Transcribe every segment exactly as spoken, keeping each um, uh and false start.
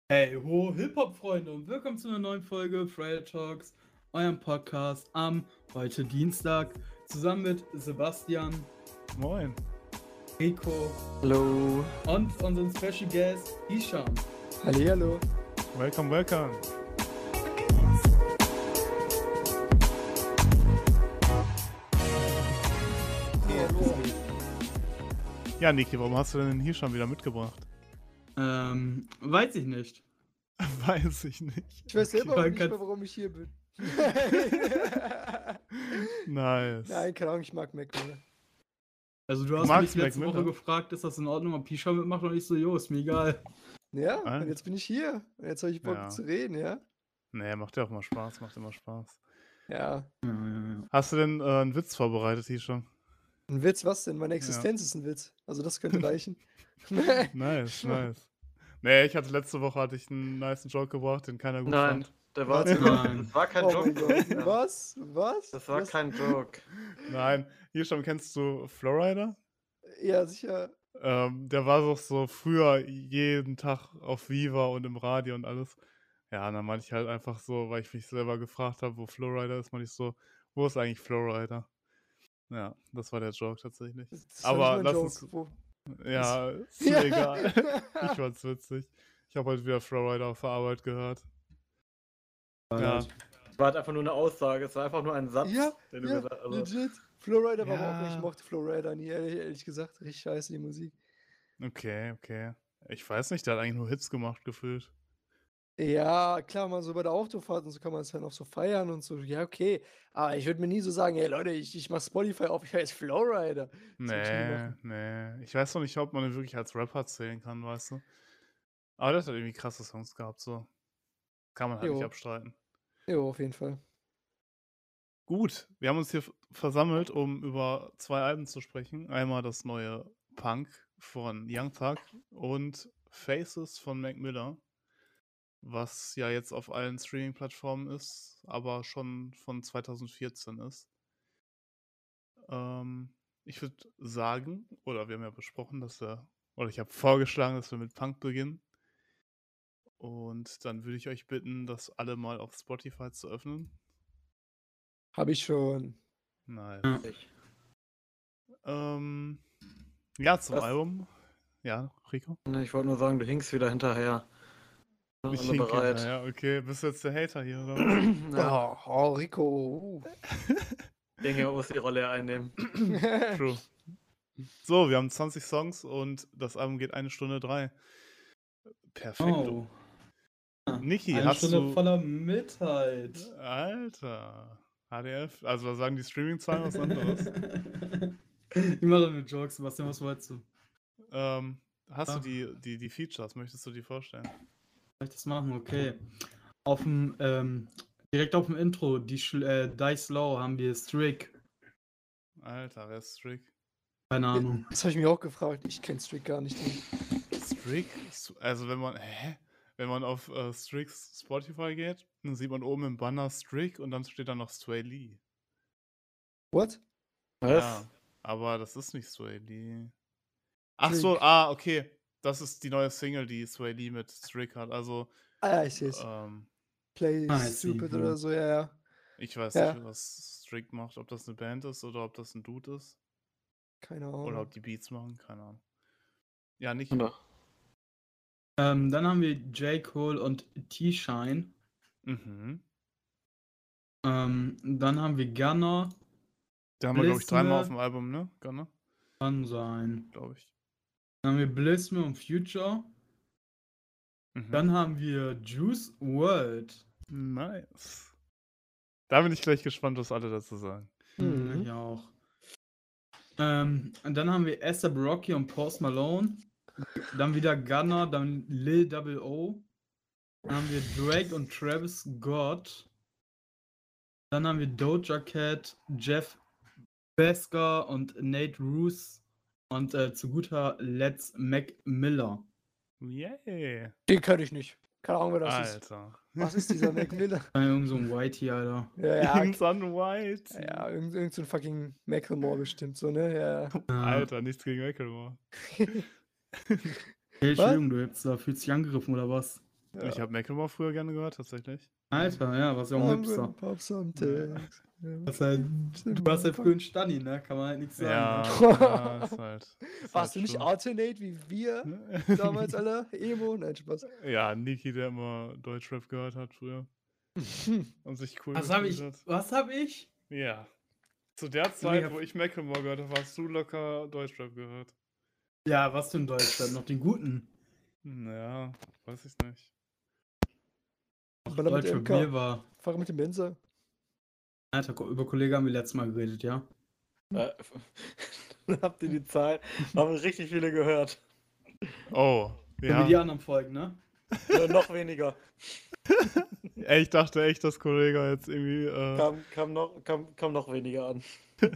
Hey ho, Hip-Hop-Freunde und willkommen zu einer neuen Folge Friday Talks, eurem Podcast am heute Dienstag, zusammen mit Sebastian, Moin. Rico Hallo. und unseren Special Guest Hisham. Hallihallo. Welcome, welcome. Ja, Niki, warum hast du denn hier schon wieder mitgebracht? Ähm, weiß ich nicht. Weiß ich nicht. Ich weiß selber Okay. auch nicht mehr, warum ich hier bin. Nice. Nein, keine Ahnung, ich mag Mac Miller. Also du Du hast magst mich letzte Mac Woche Miller? gefragt, ist das in Ordnung, ob Hisham mitmacht und ich so, jo, ist mir egal. Ja, Ah. und jetzt bin ich hier. Und jetzt habe ich Bock Ja. zu reden, ja? Nee, macht ja auch mal Spaß, macht immer Spaß. Ja. Ja, ja, ja. Hast du denn äh, einen Witz vorbereitet, hier schon? Ein Witz, was denn? Meine Existenz ist ein Witz. Also das könnte reichen. Nice, nice. Nee, ich hatte letzte Woche hatte ich einen nicen Joke gebracht, den keiner gut Nein, fand. der war, Warte. Nein. das war kein Oh Joke. mein Gott. Ja. Was? Was? Das war Was? kein Joke. Nein, hier schon kennst du Flowrider? Ja, sicher. Ähm, der war doch so früher jeden Tag auf Viva und im Radio und alles. Ja, und dann meinte ich halt einfach so, weil ich mich selber gefragt habe, wo Flowrider ist, meinte ich so, wo ist eigentlich Flowrider? Ja, das war der Joke tatsächlich. Das war Aber nicht mein lass Joke. uns, Wo? ja, ist mir egal. Ich fand's witzig. Ich habe heute wieder Flowrider auf der Arbeit gehört. Ja, Es war halt einfach nur eine Aussage, es war einfach nur ein Satz, Ja, den du ja, gesagt hast. Also, legit. Flowrider war aber auch, Ja. ich mochte Flowrider nie, ehrlich, ehrlich gesagt. Richtig scheiße, die Musik. okay, okay. Ich weiß nicht, der hat eigentlich nur Hits gemacht, gefühlt. Ja, klar, mal so bei der Autofahrt und so kann man es dann auch so feiern und so. Ja, okay. Aber ich würde mir nie so sagen, hey Leute, ich, ich mach Spotify auf, ich höre jetzt Flowrider. Das würd ich nie Nee, machen. nee. Ich weiß noch nicht, ob man ihn wirklich als Rapper zählen kann, weißt du? Aber der hat halt irgendwie krasse Songs gehabt, so. Kann man halt nicht Jo. abstreiten. Jo, auf jeden Fall. Gut, wir haben uns hier f- versammelt, um über zwei Alben zu sprechen. Einmal das neue Punk von Young Thug und Faces von Mac Miller, was ja jetzt auf allen Streaming-Plattformen ist, aber schon von zweitausendvierzehn ist. Ähm, ich würde sagen, oder wir haben ja besprochen, dass wir, oder ich habe vorgeschlagen, dass wir mit Punk beginnen. Und dann würde ich euch bitten, das alle mal auf Spotify zu öffnen. Habe ich schon. Nice. Ja. Ähm, ja, zum Was? Album. Ja, Rico? ich wollte nur sagen, du hinkst wieder hinterher. Sind Ich alle hinke bereit. hinterher, okay. Bist du jetzt der Hater hier, oder was? Ja, Oh, oh, Rico. Uh. den hier muss die Rolle einnehmen. True. So, wir haben zwanzig Songs und das Album geht eine Stunde drei. Perfekt. Oh. Niki, Eine hast Stunde du... voller Mitheit. Alter. H D F? Also, was sagen die Streaming-Zahlen was anderes? Ich mache mit Jokes, Sebastian, was wolltest du? ähm, hast Ah. du die, die, die Features? Möchtest du die vorstellen? Soll ich das machen? Okay. Auf dem, ähm, direkt auf dem Intro, die Schl äh, Die Slow haben wir Strick. Alter, wer ist Strick? Keine Ahnung. Das habe ich mich auch gefragt. Ich kenne Strick gar nicht. Strick? Also, wenn man... Hä? Wenn man auf äh, Stricks Spotify geht, dann sieht man oben im Banner Strick und dann steht da noch Sway Lee. What? Was? Ja, aber das ist nicht Sway Lee. Ach so, Strick. ah, okay. Das ist die neue Single, die Sway Lee mit Strick hat. Also, Ah ja, ich sehe es. ähm, Play Ah, I see, Stupid ja. oder so, ja, ja. ich weiß Ja. nicht, was Strick macht. Ob das eine Band ist oder ob das ein Dude ist. Keine Oder Ahnung. ob die Beats machen, keine Ahnung. Ja, nicht. Oder? Ähm, dann haben wir J. Cole und T-Shine. Mhm. Ähm, dann haben wir Gunner. Da haben wir, glaube ich, dreimal auf Blisme. dem Album, ne? Gunner, Kann sein. glaube ich. Dann haben wir Blisme und Future. Mhm. Dann haben wir Juice world. Nice. Da bin ich gleich gespannt, was alle dazu sagen. Hm, Mhm. ich auch. Ähm, und dann haben wir A$AP Rocky und Post Malone. Dann wieder Gunner, dann Lil Double O. Dann haben wir Drake und Travis Scott. Dann haben wir Doja Cat, Jeff Besker und Nate Roos. Und äh, zu guter Let's Mac Miller. Yay. Den kann ich nicht. Keine Ahnung, wer das ist. Alter. Was ist dieser Mac Miller? Irgend so ein Whitey, Alter. Ja, ja. Irgend so ein White. Ja, irgend, irgend so ein fucking Macklemore bestimmt, so, ne? Ja. Alter, nichts gegen Macklemore. Hey, Entschuldigung, du jetzt da fühlst dich angegriffen oder was? Ja. Ich habe Macklemore früher gerne gehört, tatsächlich. Alter, ja, was ja auch ein Hipster. Pop some tags. Das halt, du warst ja früher ein Stani, ne? Kann man halt nichts sagen. Ja, Ne? ja, ist halt. Ist Warst du halt nicht true. Alternate wie wir damals, Alter? Emo? Nein, Spaß. Ja, Niki, der immer Deutschrap gehört hat früher und sich cool Was hab gefühlt ich? hat. Was hab ich? Ja. Zu der Junge, ich Zeit, hab- wo ich Macklemore gehört habe, hast du locker Deutschrap gehört. Ja, was für ein Deutschland? Noch den guten. Naja, weiß ich nicht. Baller mit Deutsche M K. Bier war. Fahre mit dem Benzer. Alter, über Kollege haben wir letztes Mal geredet, ja? Äh, Habt ihr die Zahl? Haben richtig viele gehört. Oh, So wie die ja. anderen Folgen, ne? Oder noch weniger. Ey, ich dachte echt, dass Kollege jetzt irgendwie. Äh, Kam, kam, noch, kam, kam noch weniger an.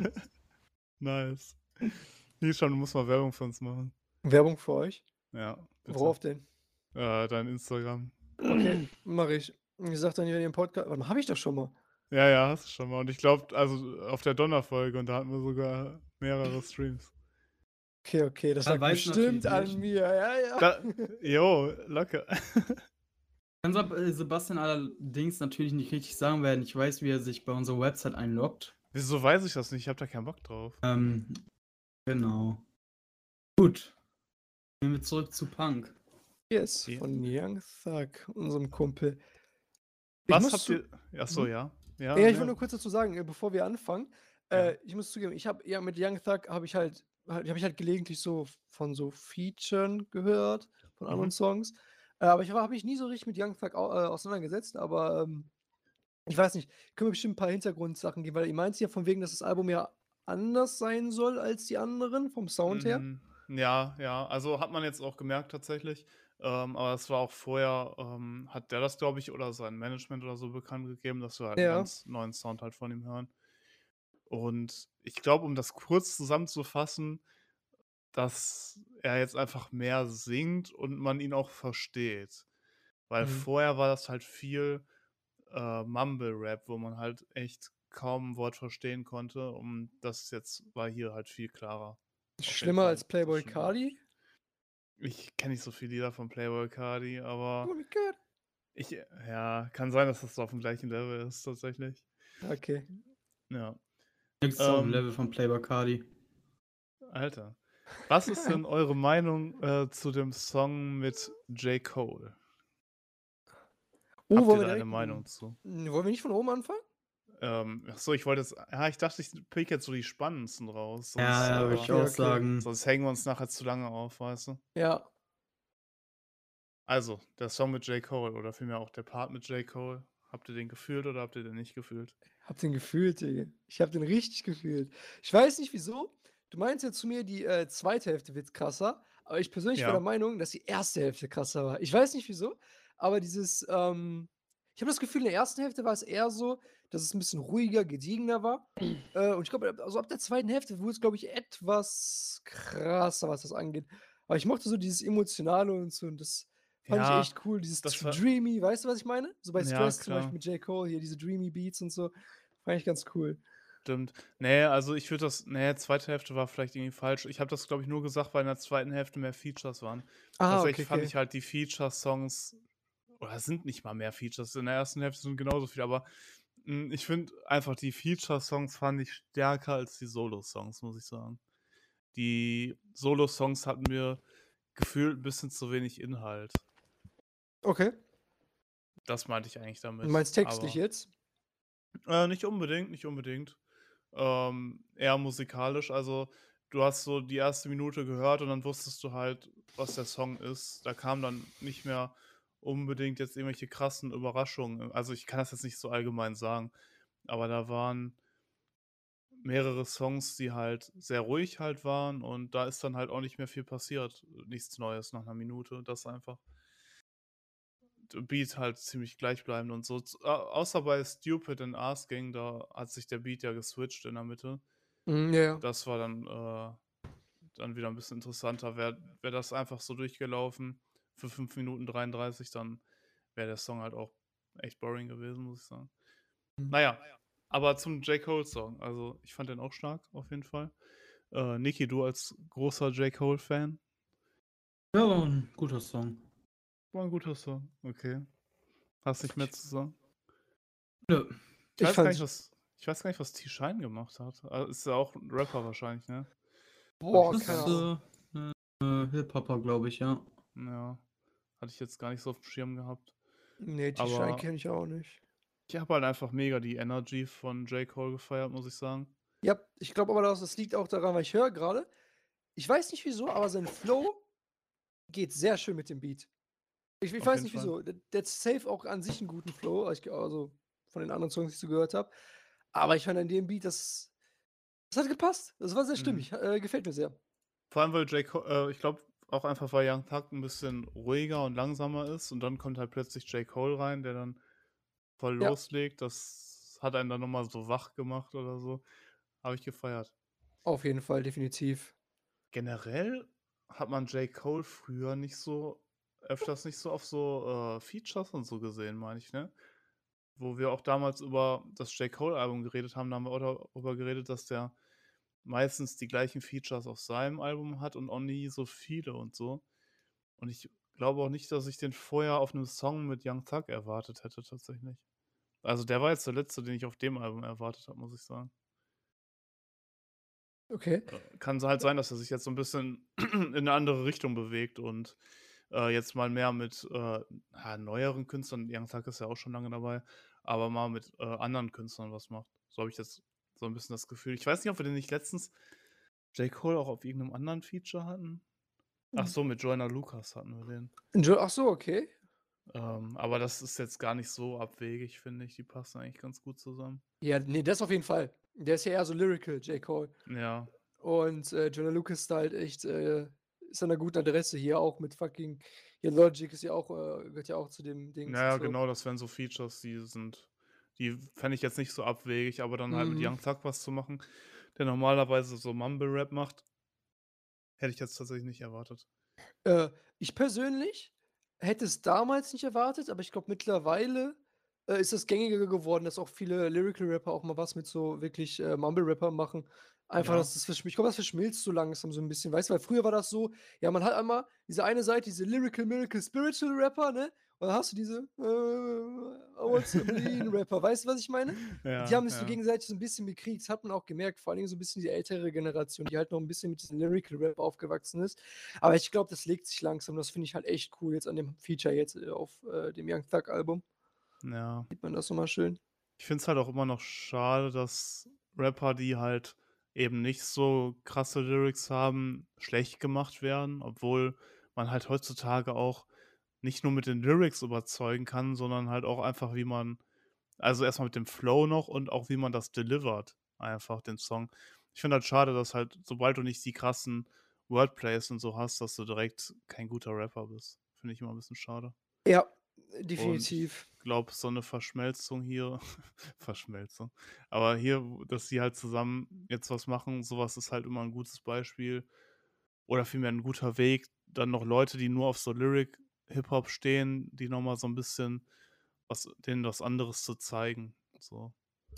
nice. Hier schon, du musst mal Werbung für uns machen. Werbung für euch. Ja. Bitte. Worauf denn? Äh, dein Instagram. Okay, mache ich. Ich sag dann, wenn ihr den Podcast. Warte mal, hab ich das schon mal? Ja, ja, hast du schon mal. Und ich glaube, also auf der Donnerfolge, und da hatten wir sogar mehrere Streams. Okay, okay, das Ja, lag weiß bestimmt natürlich an nicht. mir. Ja, ja. Da, jo, locker. Kann Seb- äh, Sebastian allerdings natürlich nicht richtig sagen, weil er nicht weiß, wie er sich bei unserer Website einloggt. Wieso weiß ich das nicht? Ich habe da keinen Bock drauf. Ähm, genau. Gut. Gehen wir zurück zu Punk. Yes, Ja. von Young Thug, unserem Kumpel. Ich Was muss habt zu- ihr. Achso, Hm? ja. Ja, Ja, ich ja. will nur kurz dazu sagen, äh, bevor wir anfangen. Ja. Äh, ich muss zugeben, ich habe ja mit Young Thug habe ich halt, halt habe ich halt gelegentlich so von so Featuren gehört, von anderen Mhm. Songs. Äh, aber ich habe mich nie so richtig mit Young Thug au äh, auseinandergesetzt, aber ähm, ich weiß nicht, können wir bestimmt ein paar Hintergrundsachen geben, weil ihr meint ja von wegen, dass das Album ja anders sein soll als die anderen vom Sound her. Mhm. Ja, ja. Also hat man jetzt auch gemerkt tatsächlich. Ähm, aber es war auch vorher, ähm, hat der das, glaube ich, oder sein Management oder so bekannt gegeben, dass wir halt einen Ja. ganz neuen Sound halt von ihm hören. Und ich glaube, um das kurz zusammenzufassen, dass er jetzt einfach mehr singt und man ihn auch versteht. Weil Mhm. vorher war das halt viel äh, Mumble-Rap, wo man halt echt kaum ein Wort verstehen konnte. Und das jetzt war hier halt viel klarer. Auf jeden Schlimmer Fall, als Playboy schlimmer. Cardi? Ich kenne nicht so viele Lieder von Playboy Cardi, aber Oh my God. ich, ja, kann sein, dass das so auf dem gleichen Level ist, tatsächlich. Okay. Ja. Nächstes auf dem Ähm, Level von Playboy Cardi. Alter. Was ist denn eure Meinung äh, zu dem Song mit J. Cole? Oh, Habt ihr wollen wir da eine direkt, Meinung zu? N- wollen wir nicht von oben anfangen? Ähm, achso, ich wollte jetzt, ja, ich dachte, ich pick jetzt so die spannendsten raus. Sonst, Ja, ja, würde äh, ich Okay, auch okay. sagen. sonst hängen wir uns nachher zu lange auf, weißt du? Ja. Also, der Song mit J. Cole oder vielmehr auch der Part mit J. Cole. Habt ihr den gefühlt oder habt ihr den nicht gefühlt? Hab den gefühlt, Digga. Ich hab den richtig gefühlt. Ich weiß nicht wieso. Du meinst ja zu mir, die äh, zweite Hälfte wird krasser, aber ich persönlich war Ja. der Meinung, dass die erste Hälfte krasser war. Ich weiß nicht wieso, aber dieses, ähm, ich habe das Gefühl, in der ersten Hälfte war es eher so, dass es ein bisschen ruhiger, gediegener war. äh, und ich glaube, also ab der zweiten Hälfte wurde es, glaube ich, etwas krasser, was das angeht. Aber ich mochte so dieses Emotionale und so, und das fand ich Ja, echt cool. Dieses das tr- war- Dreamy, weißt du, was ich meine? So bei Ja, Stress zum klar. Beispiel mit J. Cole, hier diese Dreamy Beats und so. Fand ich ganz cool. Stimmt. Nee, also ich würde das, nee, zweite Hälfte war vielleicht irgendwie falsch. Ich habe das, glaube ich, nur gesagt, weil in der zweiten Hälfte mehr Features waren. Ah, Tatsächlich okay, fand okay. ich halt die Feature-Songs, oder es sind nicht mal mehr Features, in der ersten Hälfte sind genauso viele, aber mh, ich finde einfach die Feature-Songs fand ich stärker als die Solo-Songs, muss ich sagen. Die Solo-Songs hatten mir gefühlt ein bisschen zu wenig Inhalt. Okay. Das meinte ich eigentlich damit. Du meinst textlich aber- jetzt? Äh, nicht unbedingt, nicht unbedingt. Ähm, eher musikalisch. Also, du hast so die erste Minute gehört und dann wusstest du halt, was der Song ist. Da kamen dann nicht mehr unbedingt jetzt irgendwelche krassen Überraschungen. Also, ich kann das jetzt nicht so allgemein sagen, aber da waren mehrere Songs, die halt sehr ruhig halt waren und da ist dann halt auch nicht mehr viel passiert. Nichts Neues nach einer Minute. Das einfach. Beat halt ziemlich gleichbleibend und so. Z- au- Außer bei Stupid and Asking, da hat sich der Beat ja geswitcht in der Mitte. Mhm, ja, ja. Das war dann, äh, dann wieder ein bisschen interessanter. Wäre wär das einfach so durchgelaufen für fünf Minuten dreiunddreißig, dann wäre der Song halt auch echt boring gewesen, muss ich sagen. Mhm. Naja, aber zum J. Cole-Song. Also, ich fand den auch stark, auf jeden Fall. Äh, Niki, du als großer J. Cole-Fan? Ja, war ein guter Song. War ein guter Song. Okay. Hast nicht mehr zu sagen? Nö. Ich Ich weiß gar nicht, fand's. was ich weiß gar nicht, was T-Shine gemacht hat. Ah, ist ja auch 'n Rapper wahrscheinlich, ne? Habe ich Boah, jetzt Das keine gar ist nicht Ahnung. äh, äh, Hip-Hopper, glaube ich, ja. ja, hatte ich jetzt gar nicht so aufm Schirm gehabt. Nee, T-Shine Aber kenne ich auch nicht. ich habe halt einfach mega die Energy von J. Cole gefeiert, muss ich sagen. Ja, ich glaube aber, das das liegt auch daran, weil ich höre gerade, ich weiß nicht wieso, aber sein Flow geht sehr schön mit dem Beat. Ich ich Auf weiß jeden nicht Fall. wieso. Der der hat safe auch an sich 'n guten Flow, ich g also, von den anderen Songs, die ich so gehört habe. Aber ich fand an dem Beat, das das hat gepasst. Das war sehr Mhm. stimmig. Äh, gefällt mir sehr. Vor allem, weil J. Co äh, ich glaube auch einfach, weil Young Thug 'n bisschen ruhiger und langsamer ist und dann kommt halt plötzlich J. Cole rein, der dann voll Ja. loslegt. Das hat einen dann noch mal so wach gemacht oder so. Habe ich gefeiert. Auf jeden Fall, definitiv. Generell hat man J. Cole früher nicht so öfters nicht so auf so, äh, Features und so gesehen, meine ich, ne? Wo wir auch damals über das J. Cole-Album geredet haben, da haben wir auch darüber geredet, dass der meistens die gleichen Features auf seinem Album hat und auch nie so viele und so. Und ich glaube auch nicht, dass ich den vorher auf 'nem Song mit Young Thug erwartet hätte tatsächlich. Also, der war jetzt der Letzte, den ich auf dem Album erwartet habe, muss ich sagen. Okay. Äh, kann s halt sein, dass er sich jetzt so 'n bisschen in 'ne andere Richtung bewegt und, äh, jetzt mal mehr mit, äh, ja, neueren Künstlern Young Thug ist ja auch schon lange dabei, aber mal mit, äh, anderen Künstlern was macht. So habe ich jetzt so 'n bisschen das Gefühl. Ich weiß nicht, ob wir den nicht letztens J. Cole auch auf irgend 'nem anderen Feature hatten? Ach Hm. so, mit Joyner Lucas hatten wir den. Jo ach so, okay. Ähm, aber das ist jetzt gar nicht so abwegig, finde ich. Die passen eigentlich ganz gut zusammen. Ja, ne, das auf jeden Fall. Der ist ja eher so lyrical, J. Cole. Ja. Und, äh, Joyner Lucas ist da halt echt, äh ist an 'ner guten Adresse hier auch mit fucking ja, Logic ist ja auch, äh gehört ja auch zu dem Na Dings und ja, so. genau, das wären so Features, die sind die fände ich jetzt nicht so abwegig, aber dann halt mit Mhm. Young Thug was zu machen, der normalerweise so Mumble-Rap macht hätte ich jetzt tatsächlich nicht erwartet. Äh, ich persönlich hätte es damals nicht erwartet, aber ich glaube mittlerweile, äh, ist es gängiger geworden, dass auch viele Lyrical Rapper auch mal was mit so wirklich, äh, Mumble-Rappern machen. Einfach, Ja. dass das verschmi ich glaube, das verschmilzt so langsam so 'n bisschen, weißt du? Weil früher war das so, ja, man hat einmal diese eine Seite, diese Lyrical Miracle Spiritual Rapper, ne? Und dann hast du diese, äh, I want some lean Rapper. Weißt du, was ich meine? Die Ja, haben sich so ja. gegenseitig so 'n bisschen bekriegt. Das hat man auch gemerkt, vor allen Dingen so 'n bisschen die ältere Generation, die halt noch 'n bisschen mit diesem Lyrical Rap aufgewachsen ist. Aber ich glaube, das legt sich langsam. Das finde ich halt echt cool jetzt an dem Feature jetzt, äh, auf, äh, dem Young Thug Album. Ja. Sieht man das noch mal schön. Ich finde es halt auch immer noch schade, dass Rapper, die halt eben nicht so krasse Lyrics haben, schlecht gemacht werden, obwohl man halt heutzutage auch nicht nur mit den Lyrics überzeugen kann, sondern halt auch einfach, wie man also, erst mal mit dem Flow noch und auch wie man das delivert, einfach den Song. Ich finde halt schade, dass halt, sobald du nicht die krassen Wordplays und so hast, dass du direkt kein guter Rapper bist. Finde ich immer 'n bisschen schade. Ja, Und ich definitiv. glaube, so 'ne Verschmelzung hier Verschmelzung, aber hier, w dass sie halt zusammen jetzt was machen, so was ist halt immer 'n gutes Beispiel oder vielmehr 'n guter Weg, dann noch Leute, die nur auf so Lyric-Hip-Hop stehen, die noch mal so 'n bisschen was denen was anderes zu zeigen, so.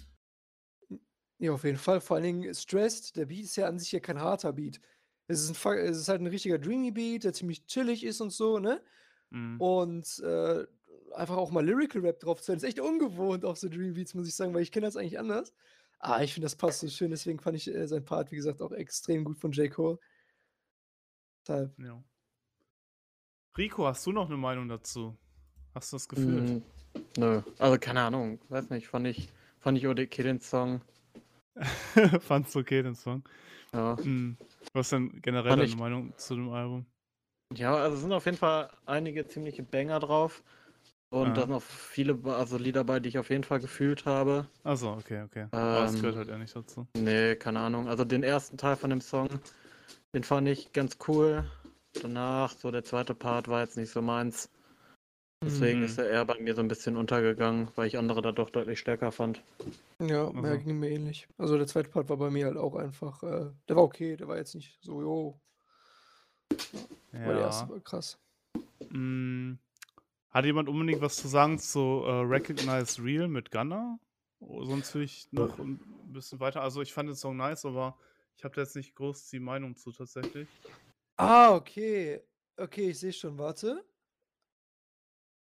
Hm, ja, auf jeden Fall. Vor allen Dingen „Stressed“, der Beat ist ja an sich ja kein harter Beat. Es ist 'n fa es ist halt 'n richtiger Dreamy Beat, der ziemlich chillig ist und so, ne? Mhm. Und, äh, einfach auch mal Lyrical Rap drauf zu hören, ist echt ungewohnt auf so Dream Beats, muss ich sagen, weil ich kenne das eigentlich anders. Ah, ich finde, das passt so schön, deswegen fand ich, äh, seinen Part, wie gesagt, auch extrem gut von J. Cole. Deshalb. Ja. Rico, hast du noch 'ne Meinung dazu? Hast du das gefühlt? Hm, nö. Also, keine Ahnung. Weiß nicht, fand ich fand ich okay, den Song. Fandest du okay, den Song? Ja. Mhm. Was ist denn generell Fand deine ich Meinung zu dem Album? Ja, also, es sind auf jeden Fall einige ziemliche Banger drauf und da Aha. sind auch viele ba also, Lieder bei, die ich auf jeden Fall gefühlt habe. Ach so, okay, okay. Aber das Ähm, gehört halt eher nicht dazu. ne, keine Ahnung. Also, den ersten Teil von dem Song, den fand ich ganz cool. Danach so der zweite Part war jetzt nicht so meins. Deswegen ist Mhm. er eher bei mir so 'n bisschen untergegangen, weil ich andere da doch deutlich stärker fand. Ja, Ach ja, so. ging mir ähnlich. Also, der zweite Part war bei mir halt auch einfach, äh der war okay, der war jetzt nicht so: „Jo.“ Ja, aber der erste Ja. war krass. Hm, hat jemand unbedingt was zu sagen zu, äh, „Recognize Real“ mit Gunna? O sonst würde ich noch 'n bisschen weiter also, ich fand den Song nice, aber ich habe da jetzt nicht groß die Meinung zu tatsächlich. Ah, okay. Okay, ich sehe schon, warte.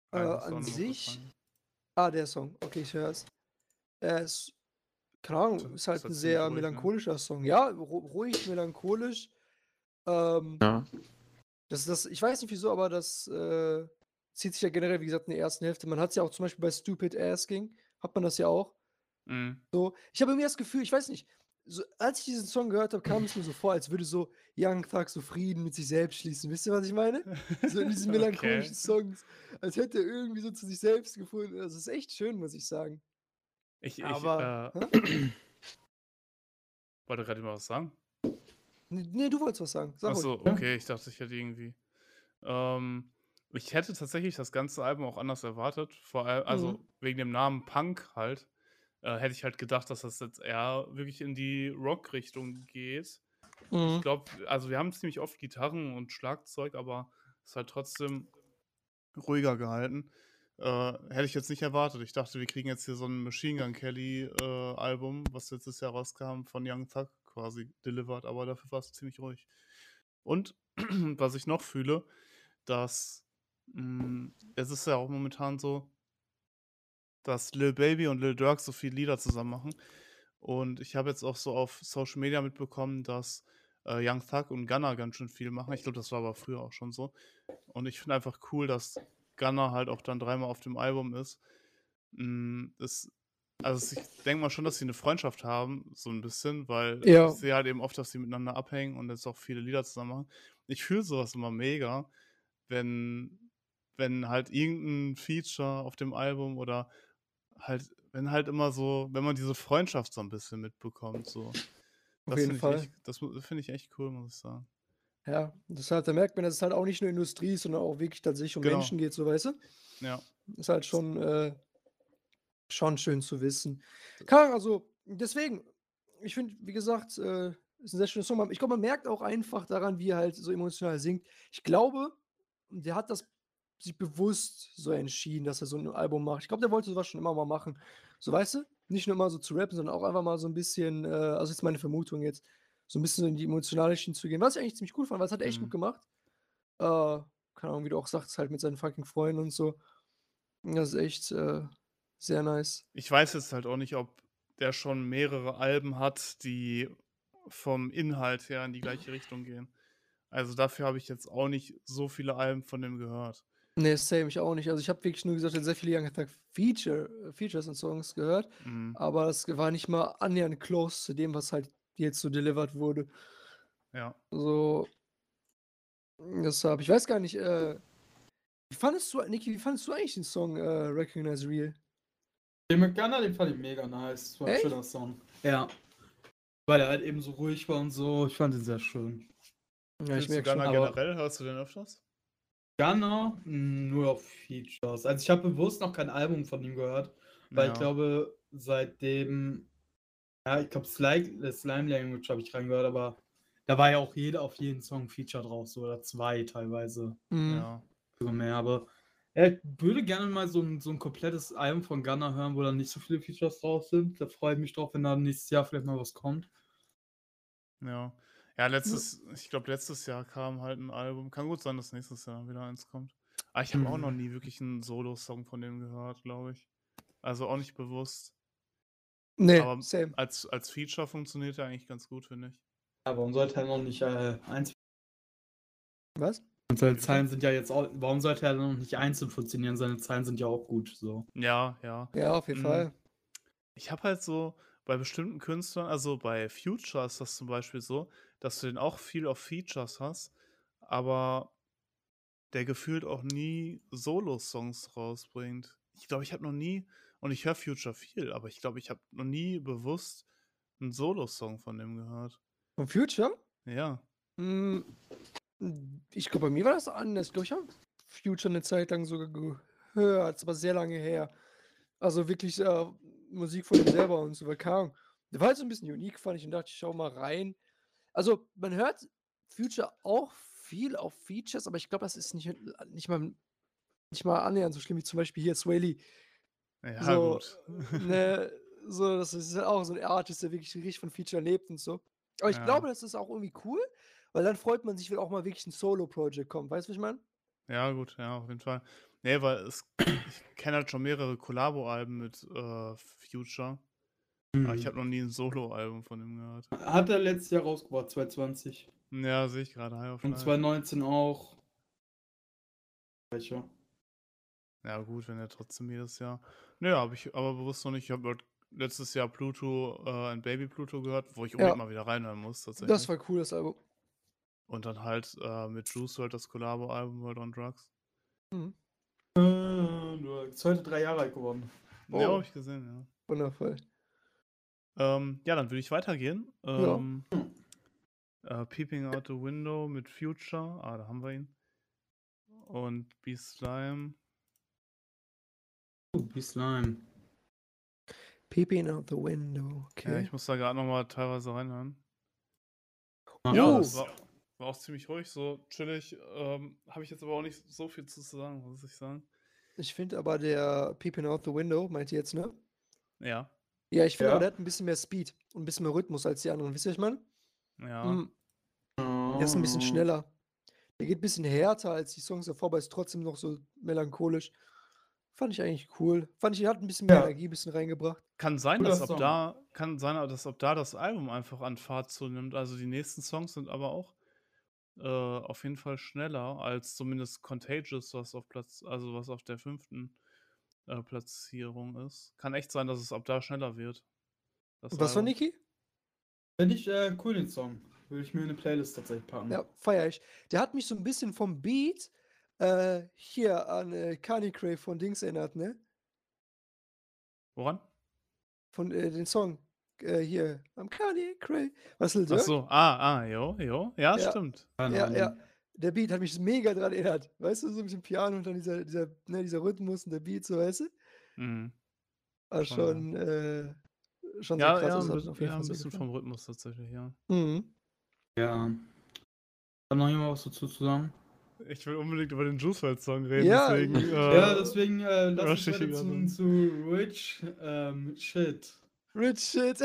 Äh, Ah, ich muss da auch an noch mal kurz sich rein. ah, der Song. Okay, ich höre es. Er ist keine Ahnung, Das ist ist halt halt ein ziemlich sehr ruhig, ne? melancholischer Song. Ja, ru ruhig, melancholisch. Ähm, Ja. das das ich weiß nicht wieso, aber das, äh, zieht sich ja generell, wie gesagt, in der ersten Hälfte. Man hat's ja auch zum Beispiel bei „Stupid Asking" hat man das ja auch. Mhm. So, ich habe irgendwie das Gefühl, ich weiß nicht, so als ich diesen Song gehört habe, kam es mir so vor, als würde so Young Thug so Frieden mit sich selbst schließen. Wisst ihr, was ich meine? So in diesen melancholischen Okay. Songs, als hätte er irgendwie so zu sich selbst gefunden. Das ist echt schön, muss ich sagen. Ich ich, Aber äh hä? wollte grad eben was sagen? Ne, ne, du wolltest was sagen. Sag Ach ruhig. so, okay, ich dachte, ich hätte irgendwie ähm, ich hätte tatsächlich das ganze Album auch anders erwartet, vor allem Mhm. also, wegen dem Namen Punk halt, äh, hätte ich halt gedacht, dass das jetzt eher wirklich in die Rock-Richtung geht. Ich Mhm. glaube also, wir haben ziemlich oft Gitarren und Schlagzeug, aber ist halt trotzdem ruhiger gehalten. Äh, hätte ich jetzt nicht erwartet. Ich dachte, wir kriegen jetzt hier so 'n Machine Gun Kelly, äh, Album, was letztes Jahr rauskam, von Young Thug quasi delivered, aber dafür war's ziemlich ruhig. Und was ich noch fühle, dass hm, es ist ja auch momentan so dass Lil Baby und Lil Durk so viele Lieder zusammen machen. Und ich habe jetzt auch so auf Social Media mitbekommen, dass, äh, Young Thug und Gunna ganz schön viel machen. Ich glaube, das war aber früher auch schon so. Und ich finde einfach cool, dass Gunna halt auch dann dreimal auf dem Album ist. Hm, das also, ich denke mal schon, dass sie 'ne Freundschaft haben, so 'n bisschen, weil ich Ja. sehe halt eben oft, dass sie miteinander abhängen und jetzt auch viele Lieder zusammen machen. Ich fühle so was immer mega, wenn wenn halt irgend 'n Feature auf dem Album oder halt wenn halt immer so wenn man diese Freundschaft so 'n bisschen mitbekommt, so. Auf Das jeden finde ich Fall. echt das mu finde ich echt cool, muss ich sagen. Ja, das halt da merkt man, dass es halt auch nicht nur Industrie ist, sondern auch wirklich tatsächlich um Genau. Menschen geht, so, weißt du? Ja. Ist halt S schon, äh schon schön zu wissen. D Keine Ahnung, also, deswegen, ich finde, wie gesagt, äh, ist 'n sehr schöner Song. Ich glaube, man merkt auch einfach daran, wie er halt so emotional singt. Ich glaube, der hat das sich bewusst so entschieden, dass er so 'n Album macht. Ich glaube, der wollte so was schon immer mal machen. So, weißt du? Nicht nur immer so zu rappen, sondern auch einfach mal so 'n bisschen, äh also, ist meine Vermutung jetzt, so 'n bisschen so in die emotionale Schiene zu gehen, was ich eigentlich ziemlich cool fand, weil das hat er echt gut Mhm. gemacht. Äh, keine Ahnung, wie du auch sagst, halt mit seinen fucking Freunden und so. Das ist echt, äh, sehr nice. Ich weiß jetzt halt auch nicht, ob der schon mehrere Alben hat, die vom Inhalt her in die gleiche Richtung gehen. Also, dafür habe ich jetzt auch nicht so viele Alben von dem gehört. Ne, same, ich auch nicht. Also, ich habe wirklich nur gesagt, er hat sehr viele Young Thug Feature äh, Features und Songs gehört, Mhm. aber es war nicht mal annähernd close zu dem, was halt jetzt so delivered wurde. Ja. So deshalb ich weiß gar nicht, äh, wie fandest du Niki, wie fandest du eigentlich den Song, äh, „Recognize Real“? Den mit Gunna, den fand ich mega nice. War 'n Echt? schöner Song. Ja. Weil er halt eben so ruhig war und so. Ich fand ihn sehr schön. Ja, ich Fühlst du merke schon. Gunna Aber generell? Hörst du den öfters? Gunna, hm, nur auf Features. Also, ich habe bewusst noch kein Album von ihm gehört, weil ich Ja. glaube, seitdem ja, ich glaube, Sly äh, Slime Language habe ich reingehört, aber da war ja auch jeder auf jeden Song 'n Feature drauf, so oder zwei teilweise. Mhm. Ja. Sogar mehr, aber ja, ich würde gerne mal so 'n so 'n komplettes Album von Gunna hören, wo dann nicht so viele Features drauf sind. Da freue ich mich drauf, wenn da nächstes Jahr vielleicht mal was kommt. Ja. Ja, Ja. letztes ich glaube, letztes Jahr kam halt 'n Album. Kann gut sein, dass nächstes Jahr wieder eins kommt. Aber ich habe auch noch Mhm. nie wirklich 'n Solosong von dem gehört, glaube ich. Also, auch nicht bewusst. Ne, Aber same. als als Feature funktioniert er eigentlich ganz gut, finde ich. Ja, warum sollte er noch nicht, äh, eins Was? Und seine Wie bitte? Zeilen sind ja jetzt auch warum sollte er dann noch nicht einzeln funktionieren? Seine Zeilen sind ja auch gut, so. Ja, ja. Ja, auf jeden Hm, Fall. ich habe halt so bei bestimmten Künstlern also, bei Future ist das zum Beispiel so, dass du den auch viel auf Features hast, aber der gefühlt auch nie Solosongs rausbringt. Ich glaube, ich habe noch nie und ich höre Future viel, aber ich glaube, ich habe noch nie bewusst 'n Solosong von dem gehört. Von Future? Ja. Hm, hm, ich glaube, bei mir war das anders. Ich glaube, ich habe Future 'ne Zeit lang sogar gehört, ist aber sehr lange her. Also, wirklich, äh, Musik von ihm selber und so, weil keine Ahnung. Der war halt so 'n bisschen unique, fand ich und dachte, ich schaue mal rein. Also, man hört Future auch viel auf Features, aber ich glaube, das ist nicht nicht mal nicht mal annähernd so schlimm wie zum Beispiel hier Swae Lee. Ja, So, gut. ne, so das ist ja auch so 'n Artist, der wirklich richtig von Feature lebt und so. Aber ich glaube, Ja. das ist auch irgendwie cool, weil dann freut man sich, wenn auch mal wirklich 'n Solo-Project kommt. Weißt du, wie ich meine? Ja, gut, ja, auf jeden Fall. Nee, weil es, ich kenne halt schon mehrere Kollabo-Alben mit äh, Future. Aber ich Hm. habe noch nie ein Solo-Album von ihm gehört. Hat er letztes Jahr rausgebracht, zwanzig zwanzig. Ja, sehe ich gerade. High of Und Life. zwanzig neunzehn auch. Welcher? Ja, gut, wenn er trotzdem jedes Jahr. Naja, habe ich aber bewusst noch nicht. Ich habe halt letztes Jahr Pluto äh, und Baby Pluto gehört, wo ich unbedingt Ja, mal wieder reinhören muss, das tatsächlich. war cool, das Album. Und dann halt äh, mit Juice halt das Collabo-Album World on Drugs. Mhm. Äh, du bist heute drei Jahre alt geworden. Ja, Oh. habe ich gesehen, ja. Wundervoll. Ähm, ja, dann würde ich weitergehen. Ja. Ähm, äh, Peeping Out the Window mit Future. Ah, da haben wir ihn. Und B-Slime. Oh, B-Slime. Peeping out the window. Ja, Okay. ich muss da gerade nochmal teilweise reinhören. Mach Ja, Oh. das das. war, war auch ziemlich ruhig, so chillig. Ähm, habe ich jetzt aber auch nicht so viel zu sagen, muss ich sagen. Ich finde aber der Peeping out the window, meint ihr jetzt, ne? Ja, Ja, ich finde Ja. aber, der hat ein bisschen mehr Speed und ein bisschen mehr Rhythmus als die anderen. Wisst ihr, was ich meine? ja. Mhm. Der ist ein bisschen schneller. Der geht ein bisschen härter als die Songs davor, aber ist trotzdem noch so melancholisch. Fand ich eigentlich cool. Fand ich, er hat ein bisschen mehr Ja. Energie ein bisschen reingebracht. Kann sein, Cooler dass ab Song. da, kann sein, dass ab da das Album einfach an Fahrt zunimmt. Also die nächsten Songs sind aber auch äh, auf jeden Fall schneller als zumindest Contagious, was auf Platz, also was auf der fünften äh, Platzierung ist. Kann echt sein, dass es ab da schneller wird. Das Und was war Album. Niki? Finde ich äh, cool, den Song. Würde ich mir in eine Playlist tatsächlich packen. Ja, feier ich. Der hat mich so ein bisschen vom Beat äh, hier an äh, Kanye Cray von Dings erinnert, ne? Woran? Von äh, den Song. Äh, hier, am Kanye Cray. Was Lil Ach Durk? so, ah, ah, jo, jo. Ja, Ja. stimmt. Keine Ja, Ahnung. ja. Der Beat hat mich mega dran erinnert. Weißt du, so mit dem Piano und dann dieser, dieser, ne, dieser Rhythmus und der Beat, so, weißt du? Mhm. War Schon, schon, äh, schon sehr Ja, krass. ja, Das ein, hat mir bi- auf jeden ja, Fall ein sehr bisschen gefallen. vom Rhythmus tatsächlich, ja. Mhm. Ja. Hat noch jemand was dazu zu sagen? Ich will unbedingt über den Juice world Song reden, Ja, deswegen. ich- Äh, Ja, deswegen äh, lass uns rush ich weiter hier zu, gerade. zu Rich ähm, Shit. Rich Shit.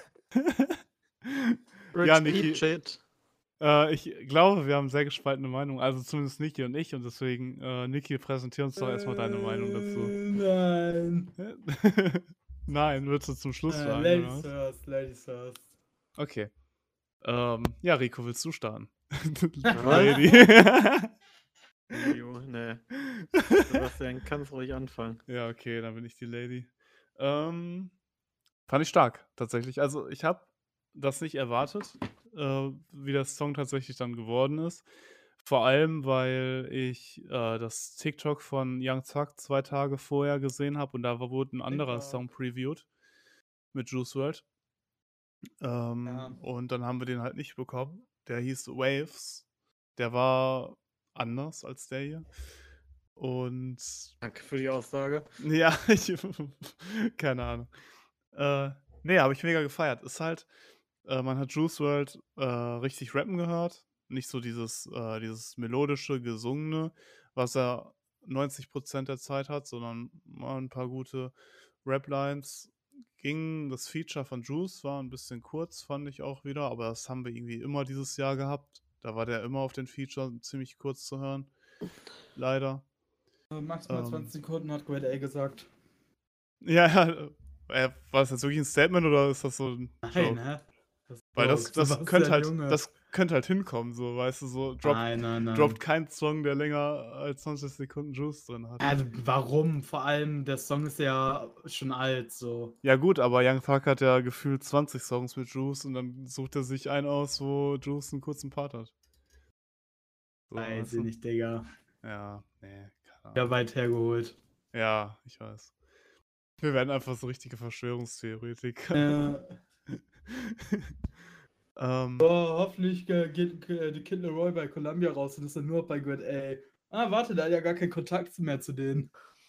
Rich Ja, Deep Niki, Shit. äh, ich glaube, wir haben sehr gespaltene Meinungen. Also zumindest Niki und ich. Und deswegen, äh, Niki, präsentier uns doch erstmal deine Meinung dazu. Äh, Nein. Nein, würdest du zum Schluss Äh, sagen, Ladies oder was? first, Ladies first. Okay. Ähm, ja, Rico, willst du starten? Was? Lady. Jo, nee. Sebastian, kannst ruhig anfangen. Ja, okay, dann bin ich die Lady. Ähm, fand ich stark, tatsächlich. Also, ich habe das nicht erwartet, äh, wie der Song tatsächlich dann geworden ist. Vor allem, weil ich äh, das TikTok von Young Thug zwei Tage vorher gesehen habe und da war- wurde ein anderer TikTok. Song previewed mit Juice world. Ähm, Ja. Und dann haben wir den halt nicht bekommen. Der hieß Waves. Der war anders als der hier. Und Danke für die Aussage. ja, ich, keine Ahnung. Äh, nee, habe ich mega gefeiert. Ist halt, äh, man hat Juice world äh, richtig rappen gehört. Nicht so dieses, äh, dieses melodische, gesungene, was er neunzig Prozent der Zeit hat, sondern mal ein paar gute Rap-Lines. Ging das Feature von Juice, war ein bisschen kurz, fand ich auch wieder, aber das haben wir irgendwie immer dieses Jahr gehabt. Da war der immer auf den Feature ziemlich kurz zu hören. Leider. Äh, Maximal Ähm. zwanzig Sekunden hat Grade A gesagt. Ja, ja. Äh, war das jetzt wirklich ein Statement oder ist das so ein Nein, Joke? hä? Das Weil das, Joke, das Sebastian könnte halt, Junge. das könnte halt hinkommen, so, weißt du, so droppt, Nein, nein, nein. droppt kein Song, der länger als zwanzig Sekunden Juice drin hat. Also, warum? Vor allem, der Song ist ja schon alt, so. Ja gut, aber Young Thug hat ja gefühlt zwanzig Songs mit Juice und dann sucht er sich einen aus, wo Juice einen kurzen Part hat. So, Weiß weißt ich du? nicht, Digga. Ja, nee, keine Ahnung. Ja, weit hergeholt. Ja, ich weiß. Wir werden einfach so richtige Verschwörungstheoretiker. Äh, ähm, oh, hoffentlich äh, geht äh, die Kid Leroy bei Columbia raus und ist dann nur bei Grade A. Ah, warte, der hat ja gar keinen Kontakt mehr zu denen.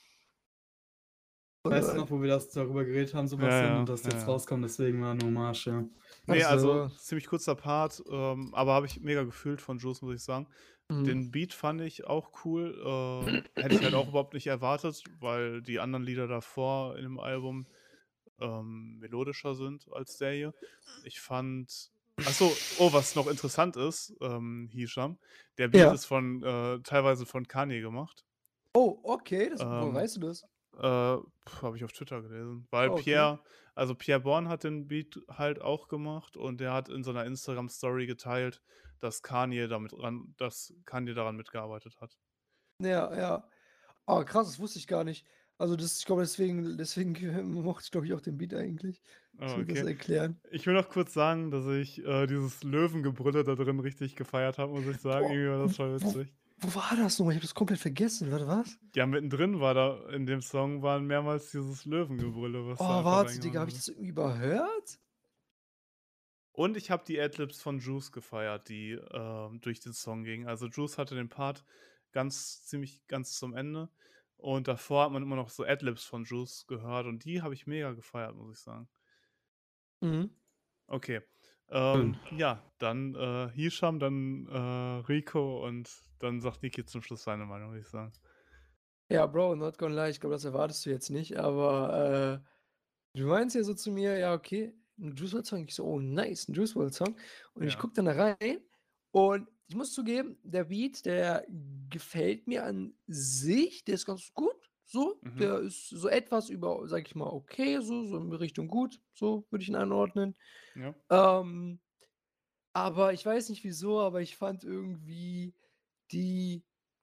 Weißt du noch, wo wir das darüber geredet haben, Sebastian, Ja, ja, und das ja, jetzt ja. rauskommt, deswegen war nur Marsch, ja. Nee, Ach also so. ziemlich kurzer Part, ähm, aber habe ich mega gefühlt von Juice, muss ich sagen. Mhm. Den Beat fand ich auch cool. Äh, hätte ich halt auch überhaupt nicht erwartet, weil die anderen Lieder davor in dem Album ähm, melodischer sind als der hier. Ich fand. Achso, oh, was noch interessant ist, ähm, Hisham, der Beat Ja. ist von äh, teilweise von Kanye gemacht. Oh, okay, das woher Ähm, weißt du das? äh, Habe ich auf Twitter gelesen. Weil Oh, okay. Pierre, also Pierre Bourne hat den Beat halt auch gemacht und der hat in so einer Instagram-Story geteilt, dass Kanye damit ran, dass Kanye daran mitgearbeitet hat. Ja, ja. Ah, krass, das wusste ich gar nicht. Also das, ich glaube, deswegen, deswegen mochte ich, glaube ich, auch den Beat eigentlich. Das Ah, wird das okay. erklären. Ich will noch kurz sagen, dass ich äh, dieses Löwengebrülle da drin richtig gefeiert habe, muss ich sagen. Boah, Irgendwie war das voll wo, witzig. wo war das nochmal? Ich habe das komplett vergessen. Warte, was? Ja, mittendrin war da in dem Song waren mehrmals dieses Löwengebrülle, was da Oh, einfach warte, Digga, reingemacht habe ich wurde. das irgendwie überhört? Und ich habe die Adlibs von Juice gefeiert, die ähm, durch den Song gingen. Also Juice hatte den Part ganz ziemlich ganz zum Ende und davor hat man immer noch so Adlibs von Juice gehört und die habe ich mega gefeiert, muss ich sagen. Mhm. Okay. Ähm, ja, dann äh, Hisham, dann äh, Rico und dann sagt Niki zum Schluss seine Meinung, würde ich sagen. Ja, Bro, not gonna lie, ich glaube, das erwartest du jetzt nicht, aber äh, du meinst ja so zu mir, ja, okay, ein Juice world Song. Ich so, oh, nice, ein Juice world Song. Und ich Ja. gucke dann da rein und ich muss zugeben, der Beat, der gefällt mir an sich, der ist ganz gut. So, Mhm. der ist so etwas über, sag ich mal, okay, so, so in Richtung gut, so würde ich ihn einordnen. Ja. Ähm, aber ich weiß nicht wieso, aber ich fand irgendwie die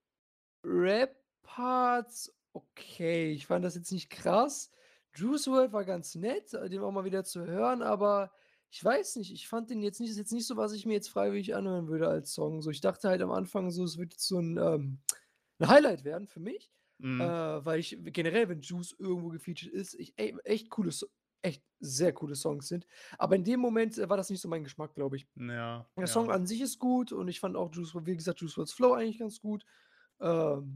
Rap-Parts okay. Ich fand das jetzt nicht krass. Juice world war ganz nett, äh, den auch mal wieder zu hören, aber ich weiß nicht, ich fand den jetzt nicht, ist jetzt nicht so, was ich mir jetzt freiwillig anhören würde als Song. So, ich dachte halt am Anfang so, es wird jetzt so ein, ähm, ein Highlight werden für mich, äh, Mhm. weil ich generell, wenn Juice irgendwo gefeatured ist, ich ey, echt coole, So- echt sehr coole Songs sind. Aber in dem Moment äh, war das nicht so mein Geschmack, glaube ich. Ja, Der Song ja. an sich ist gut und ich fand auch Juice, wie gesagt, Juice world's Flow eigentlich ganz gut. Ähm,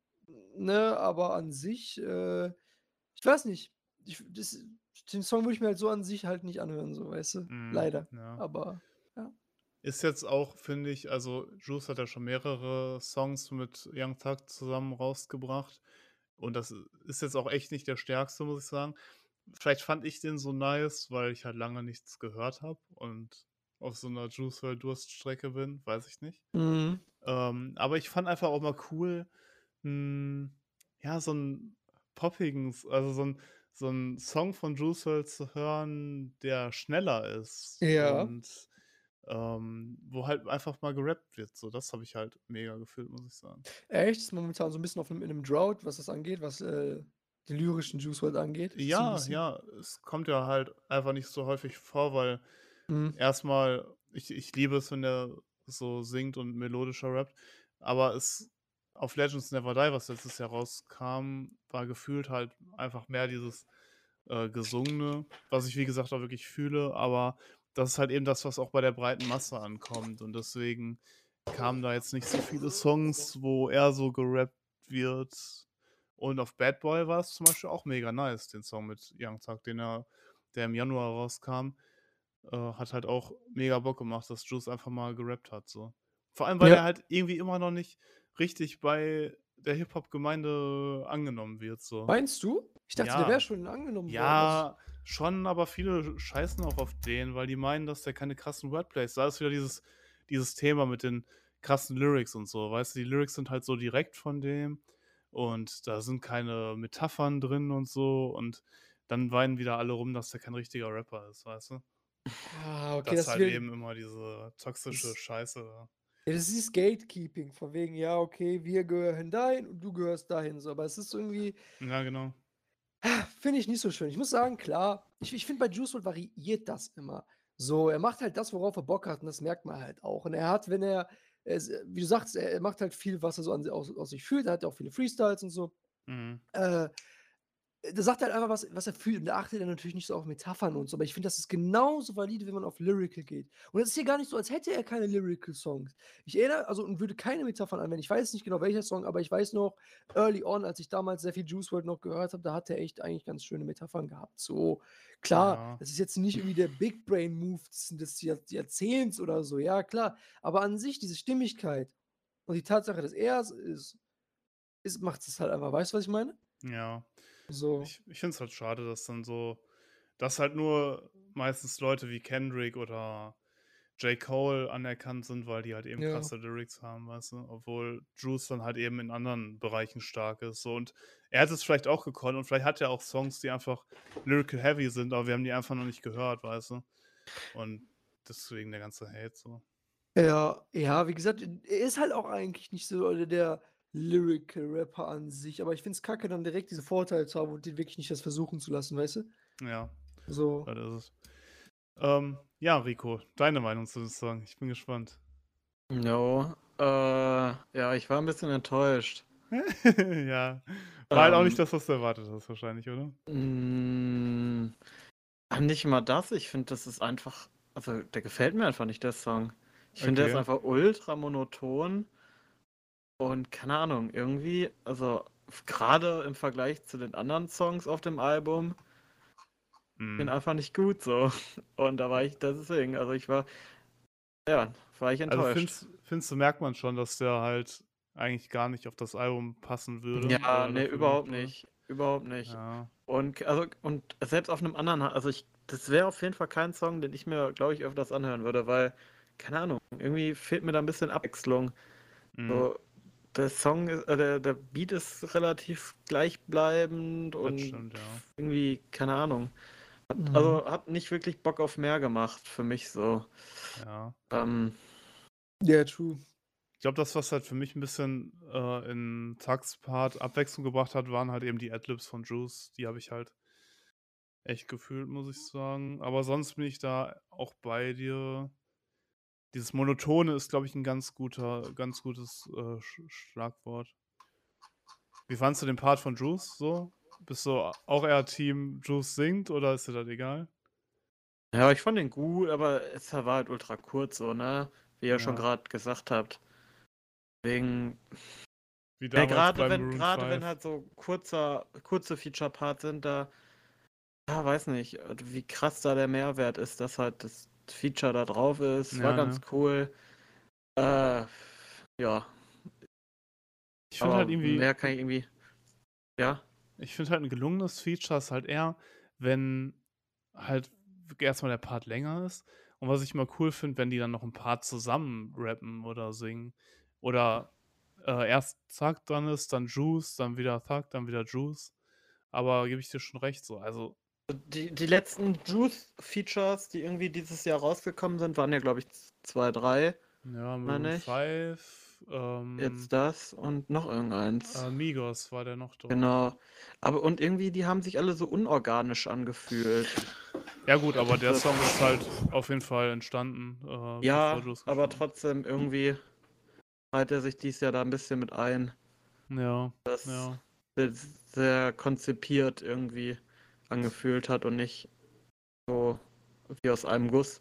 ne, aber an sich, äh, ich weiß nicht. Ich, das, den Song würde ich mir halt so an sich halt nicht anhören, so, weißt du? Mhm. Leider. Ja. Aber, ja. Ist jetzt auch, finde ich, also Juice hat ja schon mehrere Songs mit Young Thug zusammen rausgebracht. Und das ist jetzt auch echt nicht der stärkste, muss ich sagen. Vielleicht fand ich den so nice, weil ich halt lange nichts gehört habe und auf so einer Juice world Durststrecke bin, weiß ich nicht. Mhm. Ähm, aber ich fand einfach auch mal cool, hm, ja, so einen poppigen, s- also so ein so 'n Song von Juice world zu hören, der schneller ist Ja. und ähm, wo halt einfach mal gerappt wird. So, das habe ich halt mega gefühlt, muss ich sagen. Echt? Ist momentan so ein bisschen auf einem, in einem Drought, was das angeht, was äh, den lyrischen Juice world angeht. Ist so ein Ja, bisschen. ja, es kommt ja halt einfach nicht so häufig vor, weil Mhm. erstmal, ich, ich liebe es, wenn der so singt und melodischer rappt, aber es auf Legends Never Die, was letztes Jahr rauskam, war gefühlt halt einfach mehr dieses äh, Gesungene, was ich wie gesagt auch wirklich fühle, aber das ist halt eben das, was auch bei der breiten Masse ankommt und deswegen kamen da jetzt nicht so viele Songs, wo er so gerappt wird. Und auf Bad Boy war es zum Beispiel auch mega nice, den Song mit Young Thug, den er, der im Januar rauskam. Äh, hat halt auch mega Bock gemacht, dass Juice einfach mal gerappt hat. So. Vor allem, weil Ja. er halt irgendwie immer noch nicht richtig bei der Hip-Hop-Gemeinde angenommen wird. So. Meinst du? Ich dachte, der Ja. wäre schon angenommen worden. Ja, schon, aber viele scheißen auch auf den, weil die meinen, dass der keine krassen Wordplays. Da ist wieder dieses, dieses Thema mit den krassen Lyrics und so. Weißt du, die Lyrics sind halt so direkt von dem und da sind keine Metaphern drin und so und dann weinen wieder alle rum, dass der kein richtiger Rapper ist, weißt du? Ah, okay, Das das ist ist halt wieder. eben immer diese toxische Das, Scheiße da. ja, das ist Gatekeeping, von wegen, ja, okay, wir gehören dahin und du gehörst dahin, so. Aber es ist irgendwie, Ja, genau. finde ich nicht so schön. Ich muss sagen, klar, ich, ich finde, bei Juice world variiert das immer. So, er macht halt das, worauf er Bock hat, und das merkt man halt auch. Und er hat, wenn er, er ist, wie du sagst, er, er macht halt viel, was er so an, aus, aus sich fühlt. Er hat ja auch viele Freestyles und so. Mhm. Äh, der sagt halt einfach, was, was er fühlt. Und da achtet er natürlich nicht so auf Metaphern und so. Aber ich finde, das ist genauso valide, wenn man auf Lyrical geht. Und es ist hier gar nicht so, als hätte er keine Lyrical-Songs. Ich erinnere, also und würde keine Metaphern anwenden. Ich weiß nicht genau, welcher Song, aber ich weiß noch, early on, als ich damals sehr viel Juice world noch gehört habe, da hat er echt eigentlich ganz schöne Metaphern gehabt. So, klar, Ja. das ist jetzt nicht irgendwie der Big Brain Move des, des Jahr- Jahrzehnts oder so, ja, klar. Aber an sich, diese Stimmigkeit und die Tatsache, dass er es ist, ist macht es halt einfach. Weißt du, was ich meine? Ja. So. Ich, ich finde es halt schade, dass dann so, dass halt nur meistens Leute wie Kendrick oder J. Cole anerkannt sind, weil die halt eben Ja. krasse Lyrics haben, weißt du? Obwohl Juice dann halt eben in anderen Bereichen stark ist. So. Und er hätte es vielleicht auch gekonnt und vielleicht hat er auch Songs, die einfach lyrical heavy sind, aber wir haben die einfach noch nicht gehört, weißt du? Und deswegen der ganze Hate so. Ja, ja, wie gesagt, er ist halt auch eigentlich nicht so der der Lyrical Rapper an sich, aber ich finde es kacke, dann direkt diese Vorteile zu haben und den wirklich nicht das versuchen zu lassen, weißt du? Ja, So. das ist es. Ähm, ja, Rico, deine Meinung zu dem Song? Ich bin gespannt. No. Äh, ja, ich war ein bisschen enttäuscht. Ja. War halt auch nicht Ähm, das, was du erwartet hast, wahrscheinlich, oder? mh, nicht mal das. Ich finde, das ist einfach. Also, der gefällt mir einfach nicht, der Song. Ich finde, der ist Okay. einfach ultra monoton und keine Ahnung, irgendwie, also gerade im Vergleich zu den anderen Songs auf dem Album, bin Mhm. einfach nicht gut so. Und da war ich deswegen, also ich war, ja, war ich Also enttäuscht. findest, findest du, merkt man schon, dass der halt eigentlich gar nicht auf das Album passen würde? Ja, oder nee, dafür überhaupt gemacht wurde? nicht. Überhaupt nicht. Ja. Und also und selbst auf einem anderen, also ich, das wäre auf jeden Fall kein Song, den ich mir, glaube ich, öfters anhören würde, weil, keine Ahnung, irgendwie fehlt mir da ein bisschen Abwechslung. Mhm. So, der Song ist, äh, der, der Beat ist relativ gleichbleibend Das und stimmt, ja. irgendwie, keine Ahnung. Hat, Mhm. also hat nicht wirklich Bock auf mehr gemacht für mich so. Ja. Ähm, Ja, true. Ich glaube, das, was halt für mich ein bisschen äh, in Tucks Part Abwechslung gebracht hat, waren halt eben die Adlibs von Juice. Die habe ich halt echt gefühlt, muss ich sagen. Aber sonst bin ich da auch bei dir. Dieses Monotone ist, glaube ich, ein ganz guter, ganz gutes äh, Sch Schlagwort. Wie fandst du den Part von Juice so? Bist du auch eher Team Juice singt oder ist dir das egal? ja, ich fand den gut, aber es war halt ultra kurz so, ne? Wie ihr schon Ja. gerade gesagt habt. Wegen, Wie ja, damals gerade bei wenn, Maroon gerade wenn fünf. halt so kurzer, kurze Feature-Parts sind, da, ja, weiß nicht, wie krass da der Mehrwert ist, dass halt das Feature da drauf ist. War Ja, ganz ne? cool. Äh, ja, Ich finde halt aber irgendwie, mehr kann ich irgendwie, ja. ich finde halt ein gelungenes Feature ist halt eher, wenn halt erstmal der Part länger ist. Und was ich mal cool finde, wenn die dann noch ein Part zusammen rappen oder singen. Oder äh, erst Thug dran ist, dann Juice, dann wieder Thug, dann wieder Juice. Aber gebe ich dir schon recht so. Also, Die, die letzten Juice-Features, die irgendwie dieses Jahr rausgekommen sind, waren ja, glaube ich, zwei, drei, ja, Maroon meine ich. fünf, ähm, Jetzt das und noch irgendeins. äh, Migos war der noch drauf. Genau. Aber und irgendwie, die haben sich alle so unorganisch angefühlt. Ja gut, aber der Das- Song ist halt auf jeden Fall entstanden, äh, bevor Ja, Juice aber gestorben ist. trotzdem irgendwie reiht er sich dies Jahr da ein bisschen mit ein. Ja, Das ja. sehr, sehr konzipiert irgendwie angefühlt hat und nicht so wie aus einem Guss.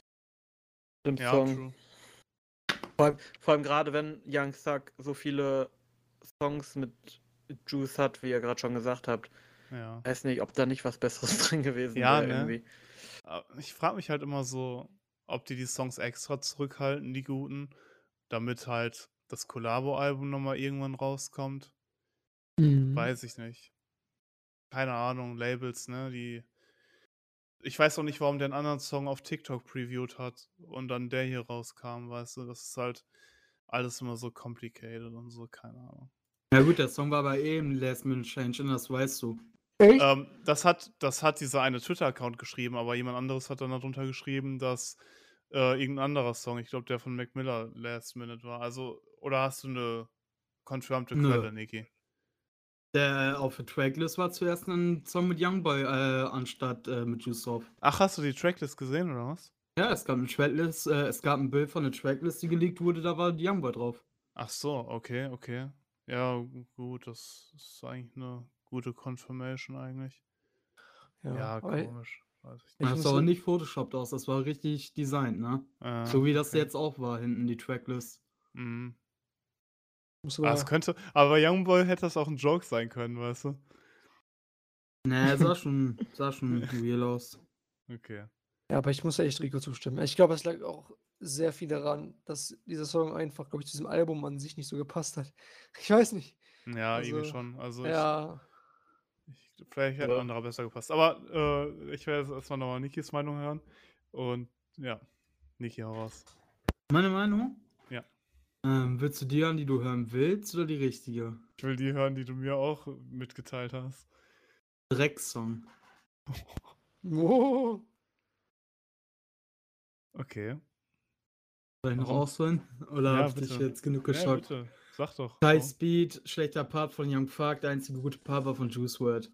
Im Ja, Song. true. Vor allem, vor allem gerade wenn Young Thug so viele Songs mit Juice hat, wie ihr gerade schon gesagt habt. Ja. Weiß nicht, ob da nicht was Besseres drin gewesen Ja, wäre ne? irgendwie. Aber ich frage mich halt immer so, ob die die Songs extra zurückhalten, die guten, damit halt das Collabo-Album noch mal irgendwann rauskommt. Mhm. Weiß ich nicht. Keine Ahnung, Labels, ne, die ich weiß auch nicht, warum der einen anderen Song auf TikTok previewt hat und dann der hier rauskam, weißt du? Das ist halt alles immer so complicated und so, keine Ahnung. Ja gut, der Song war aber eh im Last-Minute-Change, und das weißt du. Echt? Ähm, das hat das hat dieser eine Twitter-Account geschrieben, aber jemand anderes hat dann darunter geschrieben, dass, äh, irgend 'n anderer Song, ich glaube, der von Mac Miller Last Minute war. Also oder hast du 'ne confirmte Nö. Quelle, Niki? Der auf der Tracklist war zuerst ein Song mit Youngboy, äh, anstatt äh, mit Juice drauf. Ach, hast du die Tracklist gesehen oder was? Ja, es gab eine Tracklist, äh, es gab ein Bild von der Tracklist, die geleakt wurde, da war Youngboy drauf. Ach so, okay, okay. Ja, gu gut, das ist eigentlich 'ne gute Confirmation eigentlich. Ja, Ja, aber komisch, weiß ich ich Das nicht. sah muss auch nicht photoshopped aus, das war richtig designt, ne? Äh, So wie das okay. jetzt auch war, hinten die Tracklist. Mhm. muss Ah, es aber könnte aber bei Youngboy hätte das auch 'n Joke sein können, weißt du? Ne, sah schon sah schon real aus. Okay. ja, aber ich muss ja echt Rico zustimmen. Ich glaube, es lag auch sehr viel daran, dass dieser Song einfach, glaube ich, zu diesem Album an sich nicht so gepasst hat. Ich weiß nicht. Ja, irgendwie Also, schon. Also, ich ja. ich vielleicht hätte 'n Ja. anderer besser gepasst. Aber, äh, ich werde jetzt erst mal noch mal Nikis Meinung hören und ja. Niki, hau raus. Meine Meinung? Ja. Ähm, willst du die hören, die du hören willst, oder die richtige? Ich will die hören, die du mir auch mitgeteilt hast. Drecksong. Oh. Okay. Soll ich noch Warum? ausholen? Oder Ja, hab ich dich bitte. jetzt genug Ja, geschockt? bitte. Sag doch. Scheiß warum. Beat, schlechter Part von Young Fuck, der einzige gute Part war von Juice world.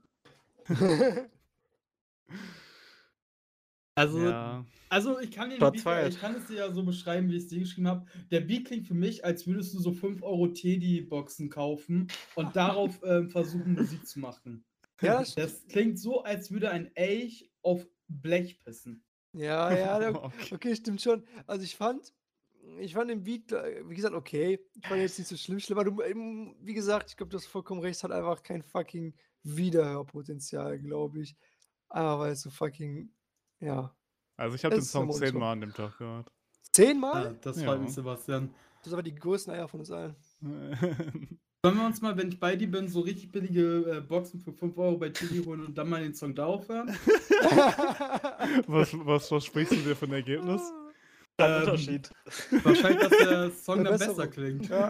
Also, Ja. also ich kann den Shots Beat, fired. ich kann es dir ja so beschreiben, wie ich es dir geschrieben habe. Der Beat klingt für mich, als würdest du so fünf Euro Teddy-Boxen kaufen und darauf ähm, versuchen, Musik zu machen. Ja, das Das klingt so, als würde ein Elch auf Blech pissen. Ja, ja, da- Okay. okay, stimmt schon. Also ich fand, ich fand den Beat, äh, wie gesagt, okay. Ich fand ihn jetzt nicht so schlimm, schlimm, aber du, ähm, wie gesagt, ich glaube, du hast vollkommen recht, es hat einfach kein fucking Wiederhörpotenzial, glaube ich. Einfach weil es so fucking, ja. Also ich habe den Es ist Song immer zehnmal an dem Tag gehört. Zehnmal? Ah, das Ja. freut mich, Sebastian. Das ist aber die größten Eier von uns allen. Sollen wir uns mal, wenn ich bei dir bin, so richtig billige äh, Boxen für fünf Euro bei Teddy holen und dann mal den Song darauf hören? was, was versprichst du dir für ein Ergebnis? Kein Ähm, Unterschied. Wahrscheinlich, dass der Song Eine dann besser Besserung. klingt. Ja.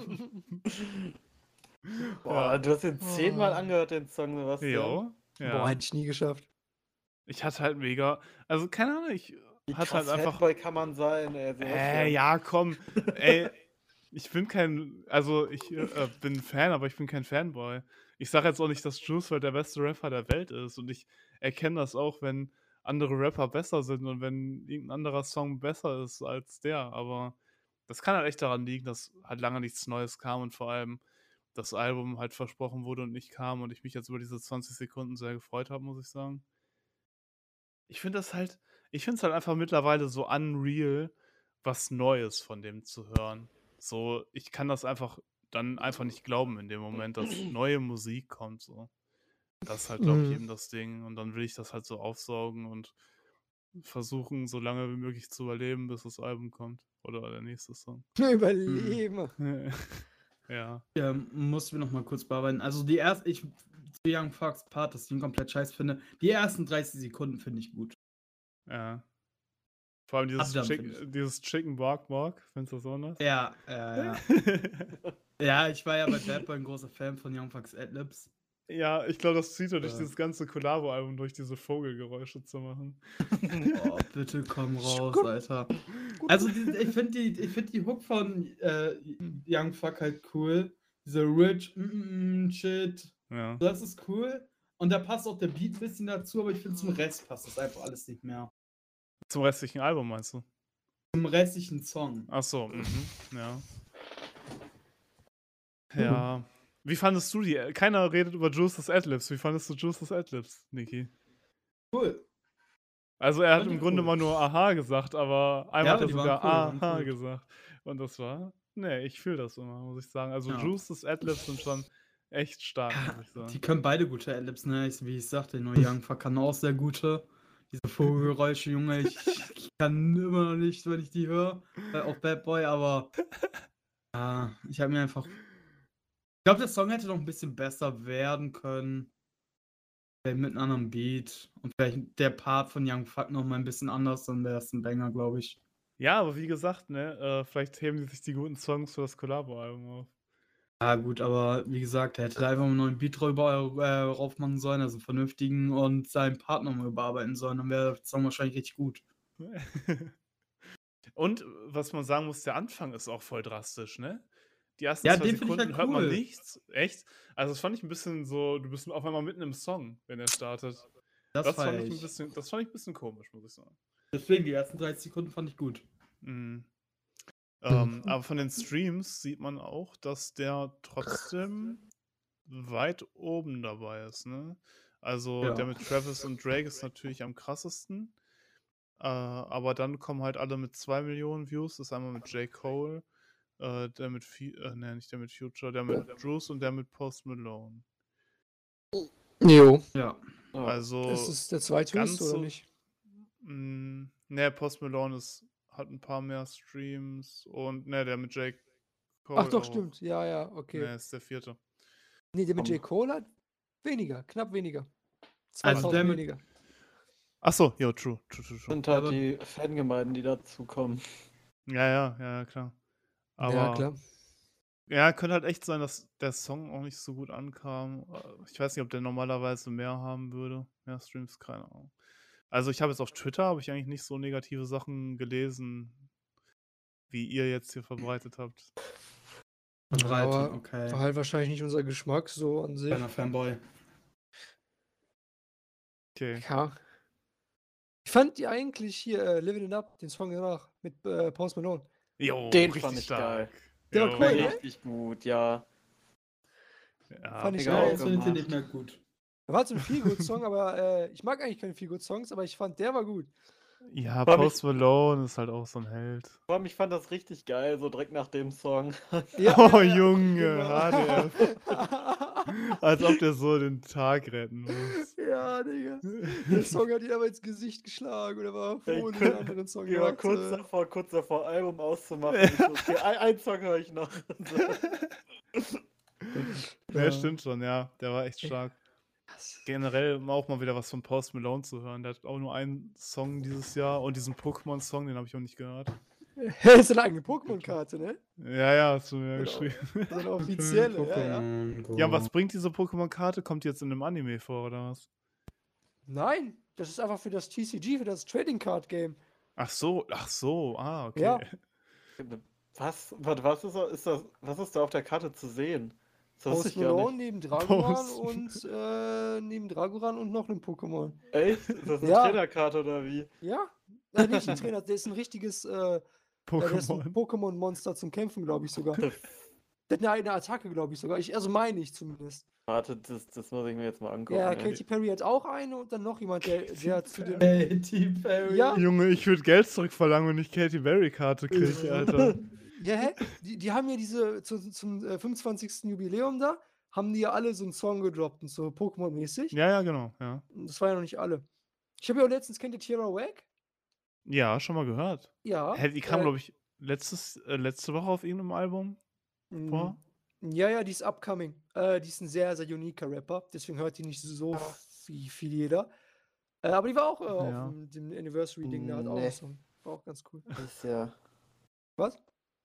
Boah, Ja. du hast den zehnmal Oh. angehört, den Song, Sebastian. Jo. Ja. Boah, hätte ich nie geschafft. Ich hatte halt mega. Also, keine Ahnung, ich Wie hatte krass halt einfach. Fanboy kann man sein, ey, Äh, Sebastian. ja, komm. Ey, ich bin kein. Also, ich äh, bin Fan, aber ich bin kein Fanboy. Ich sage jetzt auch nicht, dass Juice world der beste Rapper der Welt ist. Und ich erkenne das auch, wenn andere Rapper besser sind und wenn irgendein anderer Song besser ist als der. Aber das kann halt echt daran liegen, dass halt lange nichts Neues kam und vor allem das Album halt versprochen wurde und nicht kam und ich mich jetzt über diese zwanzig Sekunden sehr gefreut habe, muss ich sagen. Ich finde das halt, ich finde es halt einfach mittlerweile so unreal, was Neues von dem zu hören. So, ich kann das einfach dann einfach nicht glauben in dem Moment, dass neue Musik kommt. So. Das ist halt, glaube ich, Mhm. eben das Ding. Und dann will ich das halt so aufsaugen und versuchen, so lange wie möglich zu überleben, bis das Album kommt. Oder der nächste Song. Überleben. Ja. Ja, mussten wir noch mal kurz bearbeiten. Also die erste, ich zu Young Fucks Part, dass ich ihn komplett scheiße finde. Die ersten dreißig Sekunden finde ich gut. Ja. Vor allem dieses, Ab dann Chick find ich- dieses Chicken Bark Bark, findest du das anders? Ja, ja, ja. Ja, ich war ja bei Bad Boy ein großer Fan von Young Fucks Adlibs. Ja, ich glaube, das zieht er durch Ja. dieses ganze Collabo-Album, durch diese Vogelgeräusche zu machen. Oh, bitte komm raus, Alter. Also die, ich finde die, ich find die Hook von äh, Young Fuck halt cool. Diese Rich, mm, mm, mm, Shit. Ja. Das ist cool. Und da passt auch der Beat ein bisschen dazu, aber ich finde zum Rest passt das einfach alles nicht mehr. Zum restlichen Album, meinst du? Zum restlichen Song. Ach so, mhm, ja. Ja. Wie fandest du die? Keiner redet über Juice's Adlibs. Wie fandest du Juice's Adlibs, Niki? Cool. Also er hat Fand im ich Grunde cool. mal nur Aha gesagt, aber einmal Ja, hat er die waren sogar cool, waren Aha cool. gesagt. Und das war, nee, ich fühle das immer, muss ich sagen. Also Ja. Juice's Adlibs sind schon echt stark, muss ich Die sagen. können beide gute Adlibs, ne? Ich, wie ich sagte, nur Young Fuck kann auch sehr gute. Diese Vogelgeräusche, Junge, ich, ich kann immer noch nicht, wenn ich die höre, äh, auf Bad Boy, aber ja, ich habe mir einfach. Ich glaube, der Song hätte noch ein bisschen besser werden können. Vielleicht mit einem anderen Beat. Und vielleicht der Part von Young Fuck noch mal ein bisschen anders, dann wäre es ein Banger, glaube ich. Ja, aber wie gesagt, ne, äh, vielleicht heben die sich die guten Songs für das Collabo-Album auf. Ja, gut, aber wie gesagt, er hätte da einfach mal einen neuen Beat drüber äh, drauf machen sollen, also einen vernünftigen und seinen Partner mal überarbeiten sollen. Dann wäre der Song wahrscheinlich richtig gut. Und was man sagen muss, der Anfang ist auch voll drastisch, ne? Die ersten Ja, zwei den find ich Sekunden halt hört man cool. nichts. Echt? Also das fand ich ein bisschen so, du bist auf einmal mitten im Song, wenn er startet. Das, Das, fand fand ich ein ich. bisschen, das fand ich ein bisschen komisch, muss ich sagen. Deswegen, die ersten dreißig Sekunden fand ich gut. Mhm. Ähm, aber von den Streams sieht man auch, dass der trotzdem weit oben dabei ist, ne? Also Ja. der mit Travis und Drake ist natürlich am krassesten. Äh, aber dann kommen halt alle mit zwei Millionen Views. Das ist einmal mit J. Cole, äh, der mit, Fu- äh, ne, nicht der mit Future, der mit Juice und der mit Post Malone. Jo. Ja. Ja. Also Ist es der zweithöchste ganz oder so- nicht? mh, ne, Post Malone ist, hat ein paar mehr Streams und ne, der mit J. Cole Ach doch, auch. stimmt. Ja, ja, okay. Ne, ist der vierte. Nee, der mit Komm. J. Cole hat weniger, knapp weniger. Also zweitausend der mit- weniger. Achso, jo, true, true, true, true. Sind halt Aber- die Fangemeinden, die dazukommen. Ja, ja, ja, ja, klar. Aber Ja, klar. ja, könnte halt echt sein, dass der Song auch nicht so gut ankam. Äh, Ich weiß nicht, ob der normalerweise mehr haben würde. Mehr Streams, keine Ahnung. Also ich habe jetzt auf Twitter, habe ich eigentlich nicht so negative Sachen gelesen, wie ihr jetzt hier verbreitet habt. Verbreitet, Aber okay. war halt wahrscheinlich nicht unser Geschmack so an sich. Kleiner Fanboy. Okay. Ja. Ich fand die eigentlich hier äh, Living It Up, den Song danach, mit äh, Post Malone. Jo, Den richtig fand ich stark. Der war Jo, cool, jo. ne? Richtig gut, ja. Ja. Fand ich Digga, Ja, auch. jetzt finde ich den gemacht. nicht mehr gut. Er war so ein Feel-Good-Song, aber äh, ich mag eigentlich keine Feel-Good-Songs, aber ich fand, der war gut. Ja, War Post Malone ist halt auch so ein Held. Vor allem, ich fand das richtig geil, so direkt nach dem Song. Ja, Oh, ja, ja, Junge, genau. H D F. Als ob der so den Tag retten muss. Ja, Digga. Der Song hat ihn aber ins Gesicht geschlagen und er war froh, Ich den könnt- anderen Song Ich war gehabt, kurz äh. davor, kurz davor, Album auszumachen. Ich so, okay, ein, ein Song höre ich noch. Ja, stimmt schon, ja. Der war echt stark. Krass. Generell auch mal wieder was von Post Malone zu hören. Der hat auch nur einen Song dieses Jahr und diesen Pokémon-Song, den habe ich auch nicht gehört. Er ist eine eigene Pokémon-Karte, ne? Ja, ja, hast du mir Genau. geschrieben. So eine offizielle, ja, ja. Pokémon Go. Ja, was bringt diese Pokémon-Karte? Kommt die jetzt in einem Anime vor, oder was? Nein, das ist einfach für das T C G, für das Trading Card Game. Ach so, ach so, ah, okay. Ja. Was? Was, was, ist, da- ist das, was ist da auf der Karte zu sehen? Das wusste Post ich gar Malone nicht. neben Dragoran Post- und äh, neben Dragoran und noch einem Pokémon. Echt? Ist das eine Ja. Trainerkarte oder wie? Ja? Nein, nicht ein Trainer, der ist ein richtiges äh, ja, der ist ein Pokémon. Pokémon-Monster zum Kämpfen, glaube ich sogar. Der hat eine eigene Attacke, glaube ich sogar. Ich, also meine ich zumindest. Warte, das, das muss ich mir jetzt mal angucken. Ja, ey. Katy Perry hat auch eine und dann noch jemand, der, der zu dem. Katy Perry. Ja. Junge, ich würde Geld zurückverlangen, wenn ich Katy Berry-Karte kriege, Alter. Ja, hä? Die, die haben ja diese zu, zum äh, fünfundzwanzigsten Jubiläum da, haben die ja alle so einen Song gedroppt und so Pokémon-mäßig. Ja, ja, genau, ja. Und das war ja noch nicht alle. Ich habe ja auch letztens, kennt ihr Tierra Whack? Ja, schon mal gehört. Ja. Hä, die kam, äh, glaube ich, letztes, äh, letzte Woche auf irgendeinem Album mm, vor. Ja, ja, die ist upcoming. Äh, die ist ein sehr, sehr uniker Rapper. Deswegen hört die nicht so viel, viel jeder. Äh, aber die war auch äh, Ja. auf dem, dem Anniversary-Ding, da hat auch Nee. einen Song. War auch ganz cool. Ist ja. Was?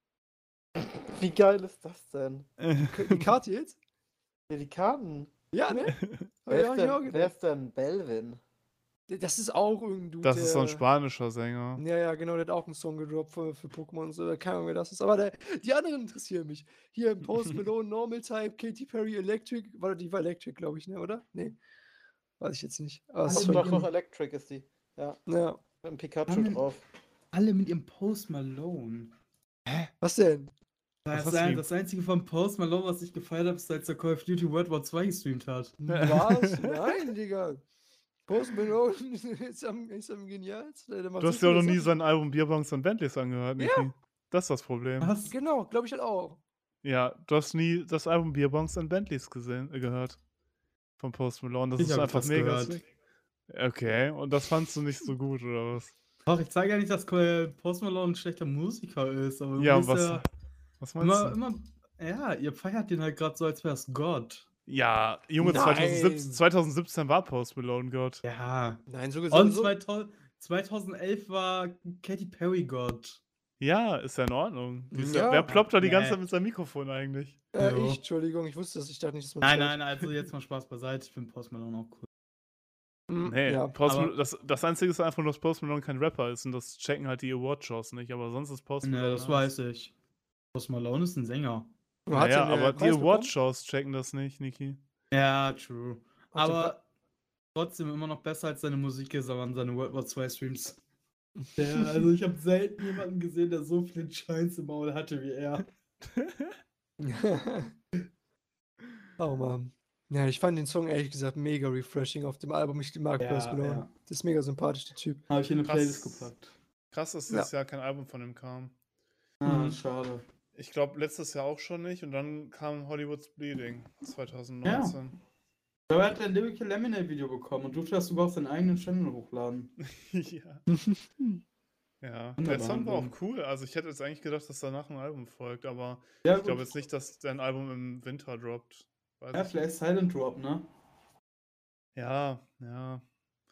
Wie geil ist das denn? Die Karte jetzt? Ja, die Karten. Ja, ne? Wer Ja, ist, ich auch denn, wer gedacht. ist denn Belvin? Das ist auch irgendein Dude, Das ist so ein der- spanischer Sänger. Ja, ja, genau, der hat auch einen Song gedroppt für, für Pokémon und so. Keine Ahnung, wer das ist. Aber der, die anderen interessieren mich. Hier Post Malone, Normal Type, Katy Perry, Electric. War die war Electric, glaube ich, ne, oder? Nee. Weiß ich jetzt nicht. Aber es Alle ist Doch, schon, mit doch, ihrem- Electric ist die. Ja, ja. mit einem Pikachu Alle- drauf. Alle mit ihrem Post Malone. Was denn? Das, hast ist ein, du- das einzige von Post Malone, was ich gefeiert habe, ist, als er Call of Duty World War zwei gestreamt hat. Was? Nein, Digga. Post Malone ist am, ist am genialsten. Der macht Du so hast ja auch noch viele nie Sachen. sein Album Bierbongs und Bentleys angehört, Niki. Das ist das Problem. Was? Genau, glaube ich halt auch. Ja, du hast nie das Album Bierbongs und Bentleys gesehen, äh, gehört. Von Post Malone. Das Ich ist hab einfach das mega gehört. sick. Okay, und das fandst du nicht so gut, oder was? Ach, ich zeige ja nicht, dass Col- Post Malone ein schlechter Musiker ist, aber Ja, irgendwie ist was, er was meinst immer, du? immer, ja, ihr feiert den halt gerade so, als wäre es Gott. Ja, Junge, Nein. zweitausendsiebzehn, zweitausendsiebzehn war Post Malone Gott. Ja. Nein, so gesagt. Und So, zweitausend, zweitausendelf war Katy Perry Gott. Ja, ist ja in Ordnung. Die ist Ja. ja, wer ploppt da die Nee. ganze Zeit mit seinem Mikrofon eigentlich? äh, Jo. ich, Entschuldigung, ich wusste das. Ich dachte nicht, dass man Nein, nein, also jetzt mal Spaß beiseite. Ich finde Post Malone auch cool. nein. Nee, Ja. Post aber- Malone, das, das Einzige ist einfach nur, dass Post Malone kein Rapper ist und das checken halt die Award-Shows nicht, aber sonst ist Post Malone. Ne, das weiß ich. Post Malone ist ein Sänger. Man hat Naja, einen, äh, aber die Preis bekommen. Award-Shows checken das nicht, Niki. Ja, true. Hat er Aber trotzdem immer noch besser als seine Musik ist, aber an seine World War zwei Streams. Ja, also ich habe selten jemanden gesehen, der so viel Scheiß im Maul hatte wie er. Oh Mann. Ja, ich fand den Song ehrlich gesagt mega refreshing auf dem Album. Ich mag Ja, Post Malone. ja. Das ist mega sympathisch, der Typ. Habe ich in eine Krass. Playlist gepackt. Krass, dass Ja. dieses Jahr kein Album von ihm kam. Ah, Mhm. schade. Ich glaube, letztes Jahr auch schon nicht und dann kam Hollywood's Bleeding zwanzig neunzehn. Aber er hat ein Lyrical Lemonade Video bekommen und durfte das sogar auf seinen eigenen Channel hochladen. Ja. Ja, der Wunderbar, Song war Album. auch cool. Also ich hätte jetzt eigentlich gedacht, dass danach ein Album folgt, aber Ja, ich glaube gut. jetzt nicht, dass dein Album im Winter droppt. Weiß Ja, ich vielleicht Silent Drop, ne? Ja, ja.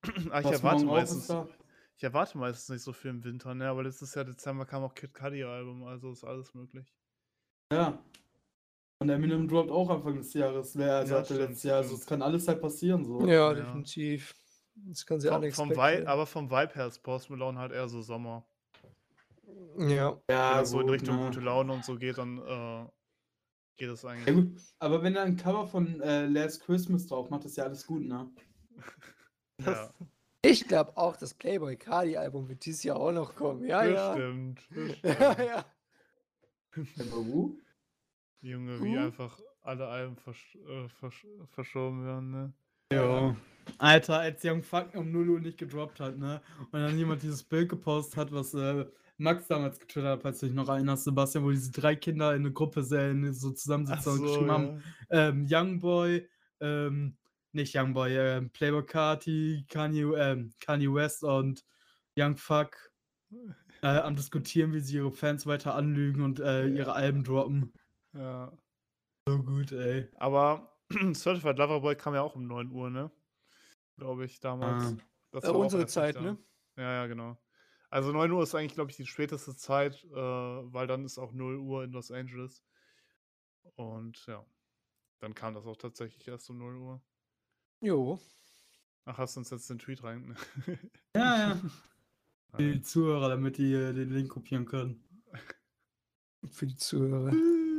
Ah, ich Was erwarte morgen auch meistens ist da? ich erwarte meistens nicht so viel im Winter, ne, aber letztes Jahr Dezember kam auch Kid Cudi-Album, also ist alles möglich. Ja. Und Eminem droppt auch Anfang des Jahres, wer also Ja, hatte stimmt, letztes Jahr. Also es stimmt. kann alles halt passieren so. Ja, Ja. definitiv. Das kann sehr Vom vom unexpected Vibe werden. aber vom Vibe her ist Post Malone halt eher so Sommer. Ja. Wenn Ja, das so in gut, Richtung ne? gute Laune und so geht, dann, äh, geht das Ja eigentlich. gut, aber wenn er ein Cover von äh, Last Christmas drauf macht, ist ja alles gut, ne? Ja, Ich glaube auch, das Playboy Cardi-Album wird dieses Jahr auch noch kommen. Ja, ja. bestimmt, Ja, bestimmt. ja. Aber wo? Junge, wie Uh. einfach alle Alben versch äh, versch verschoben werden, ne? Jo. Alter, als Young Fuck um null Uhr nicht gedroppt hat, ne? Und dann jemand dieses Bild gepostet hat, was äh, Max damals getwittert hat, falls du dich noch erinnerst, Sebastian, wo diese drei Kinder in eine Gruppe sehr, so Ach zusammensitzen und so, geschrieben haben, ja. ähm, Youngboy, ähm, nicht Youngboy, ähm, Playboy Carti, Kanye, ähm, Kanye West und Young Fuck äh, am diskutieren, wie sie ihre Fans weiter anlügen und äh, ihre Ja. Alben droppen. Ja. So gut, ey. Aber Certified Lover Boy kam ja auch um neun Uhr, ne? Glaube ich, damals. Ah. Das Äh, war auch unsere erst Zeit, nicht da. ne? Ja, ja, genau. Also neun Uhr ist eigentlich, glaube ich, die späteste Zeit, äh, weil dann ist auch null Uhr in Los Angeles. Und ja, dann kam das auch tatsächlich erst um null Uhr. Jo. Ach, hast du uns jetzt den Tweet rein? Ja, ja. Für die Nein. Zuhörer, damit die äh, den Link kopieren können. Für die Zuhörer.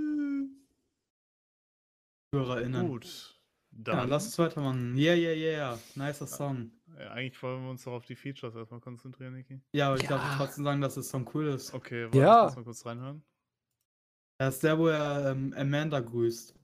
HörerInnen. Gut. Ja, Dann. lass uns weitermachen. Yeah, yeah, yeah. Nicer Song. Ja, eigentlich wollen wir uns doch auf die Features erstmal konzentrieren, Niki. Ja, aber ich Ja. darf trotzdem sagen, dass der Song cool ist. Okay, warte, Ja. ich muss mal kurz reinhören. Das ist der, wo er ähm, Amanda grüßt.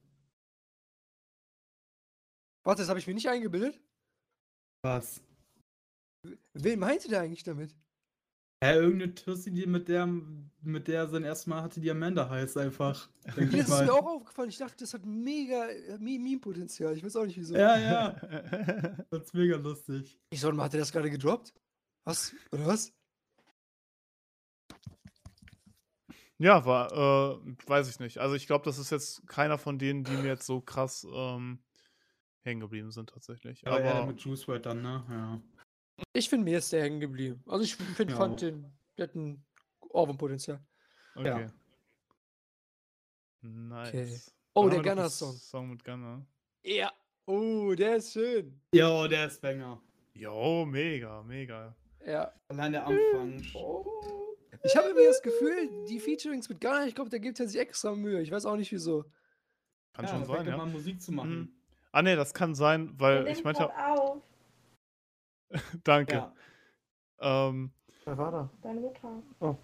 Warte, das habe ich mir nicht eingebildet. Was? Wen meinte der eigentlich damit? Ja, irgendeine Tussi, die mit der, mit der er sein erstes Mal hatte, die Amanda heißt einfach. Denke Mir ich ist es mir mal. auch aufgefallen. Ich dachte, das hat mega äh, Me- Meme-Potenzial. Ich weiß auch nicht wieso. Ja, ja. Das ist mega lustig. Ich so, hat er das gerade gedroppt? Was? Oder was? Ja, war, äh, weiß ich nicht. Also ich glaube, das ist jetzt keiner von denen, die mir jetzt so krass ähm, hängen geblieben sind tatsächlich. Aber er Aber mit Juice WRLD dann, ne? Ja. Ich finde, mir ist der hängen geblieben. Also ich find, Ja. fand den, der hat ein Ohrwurm-Potenzial. okay. Ja. Nice. Oh, Dann der haben wir noch einen Gunner-Song. Song mit Gunner. Ja. Oh, der ist schön. Jo, der ist Banger. Jo, mega, mega. Ja. Allein der Anfang. Ich habe irgendwie das Gefühl, die Featurings mit Gunner, ich glaube, der gibt er sich extra Mühe. Ich weiß auch nicht wieso. Kann Ja, schon da sein, fängt er ja. mal Musik zu machen. Mhm. Ah ne, das kann sein, weil ich meinte, Hört auf, danke. Ja. Ähm, Wer war da? deine Mutter.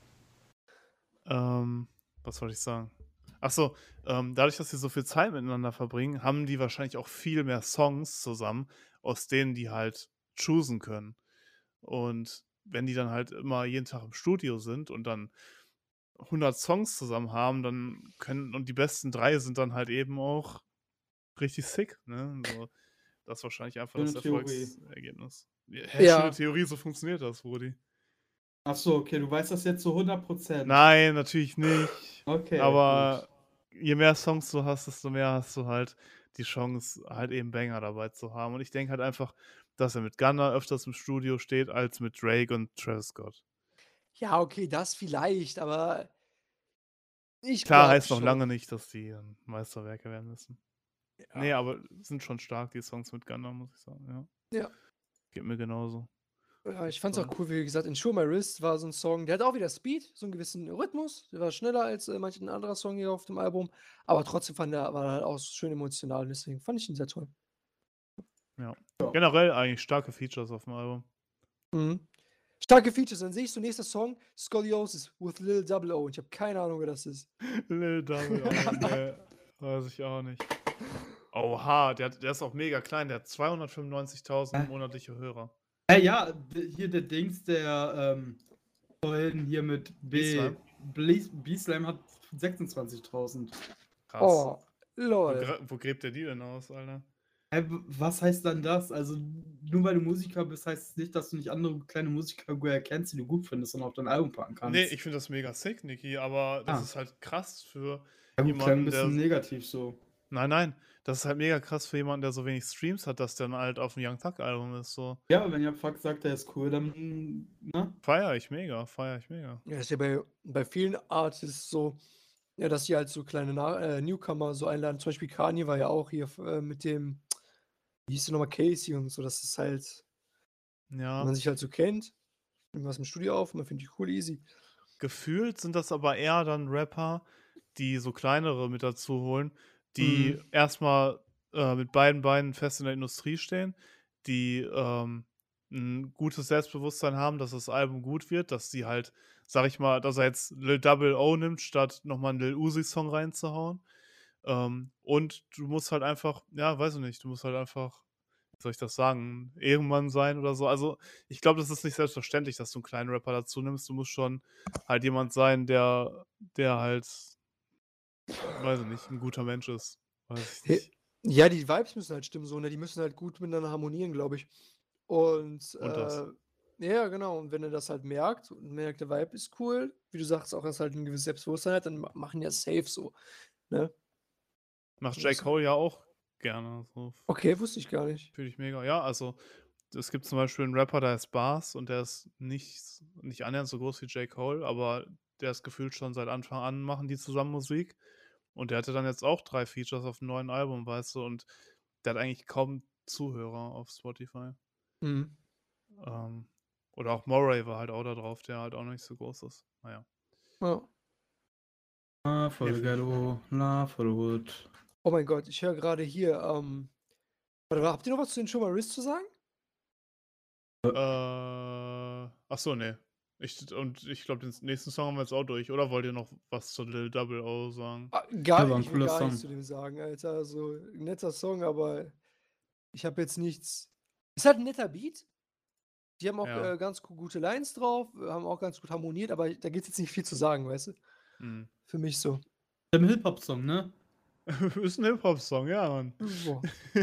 ähm, was wollte ich sagen? Ach so, ähm, dadurch, dass sie so viel Zeit miteinander verbringen, haben die wahrscheinlich auch viel mehr Songs zusammen, aus denen die halt choosen können. Und wenn die dann halt immer jeden Tag im Studio sind und dann hundert Songs zusammen haben, dann können, und die besten drei sind dann halt eben auch richtig sick, ne? So, das ist wahrscheinlich einfach das Schöne Theorie. Erfolgsergebnis. Hä, Ja. schöne Theorie, so funktioniert das, Brudi. Ach so, okay, du weißt das jetzt zu hundert Prozent. Nein, natürlich nicht. Okay. Aber gut. je mehr Songs du hast, desto mehr hast du halt die Chance, halt eben Banger dabei zu haben. Und ich denke halt einfach, dass er mit Gunna öfters im Studio steht, als mit Drake und Travis Scott. Ja, okay, das vielleicht, aber ich Klar glaub heißt noch schon. lange nicht, dass die ähm, Meisterwerke werden müssen. Ja. Nee, aber sind schon stark, die Songs mit Gunna, muss ich sagen. Ja. Ja. Geht mir genauso. Ja, ich fand's Voll. auch cool, wie gesagt, in Show My Wrist war so ein Song, der hat auch wieder Speed, so einen gewissen Rhythmus, der war schneller als äh, manch ein anderer Song hier auf dem Album, aber trotzdem fand er, war er halt auch schön emotional und deswegen fand ich ihn sehr toll. Ja. Ja. Generell eigentlich starke Features auf dem Album. Mhm. Starke Features, dann sehe ich so nächster Song, Scoliosis with Lil Double O. Ich habe keine Ahnung, wer das ist. Lil Double O, ne, weiß ich auch nicht. Oha, der, hat- der ist auch mega klein, der hat zweihundertfünfundneunzigtausend Hä? monatliche Hörer. Äh, ja, d- hier der Dings, der ähm, vorhin hier mit B. B-Slime? Ble- B-Slime hat sechsundzwanzigtausend. Krass. Oh, Wo, lol. gra- wo gräbt der die denn aus, Alter? Hä, w- was heißt dann das? Also, nur weil du Musiker bist, heißt es nicht, dass du nicht andere kleine Musiker kennst, die du gut findest und auf dein Album packen kannst. Nee, ich finde das mega sick, Niki, aber das Ah. ist halt krass für ja, gut, klang ein jemanden, der. bisschen negativ so. Nein, nein, das ist halt mega krass für jemanden, der so wenig Streams hat, dass der dann halt auf dem Young Thug-Album ist. So. Ja, wenn Young Thug sagt, der ist cool, dann, ne? Feier ich mega, feier ich mega. Ja, ist ja bei, bei vielen Artists so, ja, dass die halt so kleine Na äh, Newcomer so einladen. Zum Beispiel Kanye war ja auch hier äh, mit dem, wie hieß der nochmal, Casey und so. Das ist halt, wenn Ja, man sich halt so kennt, nimmt was im Studio auf, man findet die cool easy. gefühlt sind das aber eher dann Rapper, die so kleinere mit dazu holen, die Mhm. erstmal äh, mit beiden Beinen fest in der Industrie stehen, die ähm, ein gutes Selbstbewusstsein haben, dass das Album gut wird, dass sie halt, sag ich mal, dass er jetzt Lil Double O nimmt, statt nochmal einen Lil Uzi-Song reinzuhauen. Ähm, und du musst halt einfach, ja, weiß ich nicht, du musst halt einfach, wie soll ich das sagen, Ehrenmann sein oder so. Also, ich glaube, das ist nicht selbstverständlich, dass du einen kleinen Rapper dazu nimmst. Du musst schon halt jemand sein, der der halt, weiß ich nicht, ein guter Mensch ist. Weiß ich He nicht. ja, die Vibes müssen halt stimmen so, ne? Die müssen halt gut miteinander harmonieren, glaube ich. Und, Und das. äh, ja, genau. Und wenn er das halt merkt und merkt, der Vibe ist cool, wie du sagst, auch, dass er halt 'n gewisses Selbstbewusstsein hat, dann ma machen die das safe so, ne? Macht Das J. Cole ja auch gerne. So, Okay, wusste ich gar nicht. fühle ich mega. Ja, also, es gibt zum Beispiel einen Rapper, der ist Bars und der ist nicht nicht annähernd so groß wie J. Cole, aber der ist gefühlt schon seit Anfang an machen die zusammen Musik. Und der hatte dann jetzt auch drei Features auf dem neuen Album, weißt du, und der hat eigentlich kaum Zuhörer auf Spotify. Mhm. Ähm, oder auch Moray war halt auch da drauf, der halt auch nicht so groß ist. Naja. Ja. Ah, voll Ja, geil, oh, na, voll gut. Oh mein Gott, ich höre gerade hier, ähm warte mal, habt ihr noch was zu den Show My Wrist zu sagen? Äh, ach so, ne. Ich, und ich glaube, den nächsten Song haben wir jetzt auch durch. Oder wollt ihr noch was zu Lil Double O sagen? Ah, Ja, gar war 'n ich will cooler gar nichts Song. zu dem sagen, Alter. Also, netter Song, aber ich habe jetzt nichts ist halt 'n netter Beat. Die haben auch, Ja. äh, ganz gu gute Lines drauf, äh, haben auch ganz gut harmoniert, aber da gibt's jetzt nicht viel zu sagen, weißt du? Mhm. Für mich so. Im Hip-Hop-Song, ne? Ist ein Hip-Hop-Song, ja, Mann. So.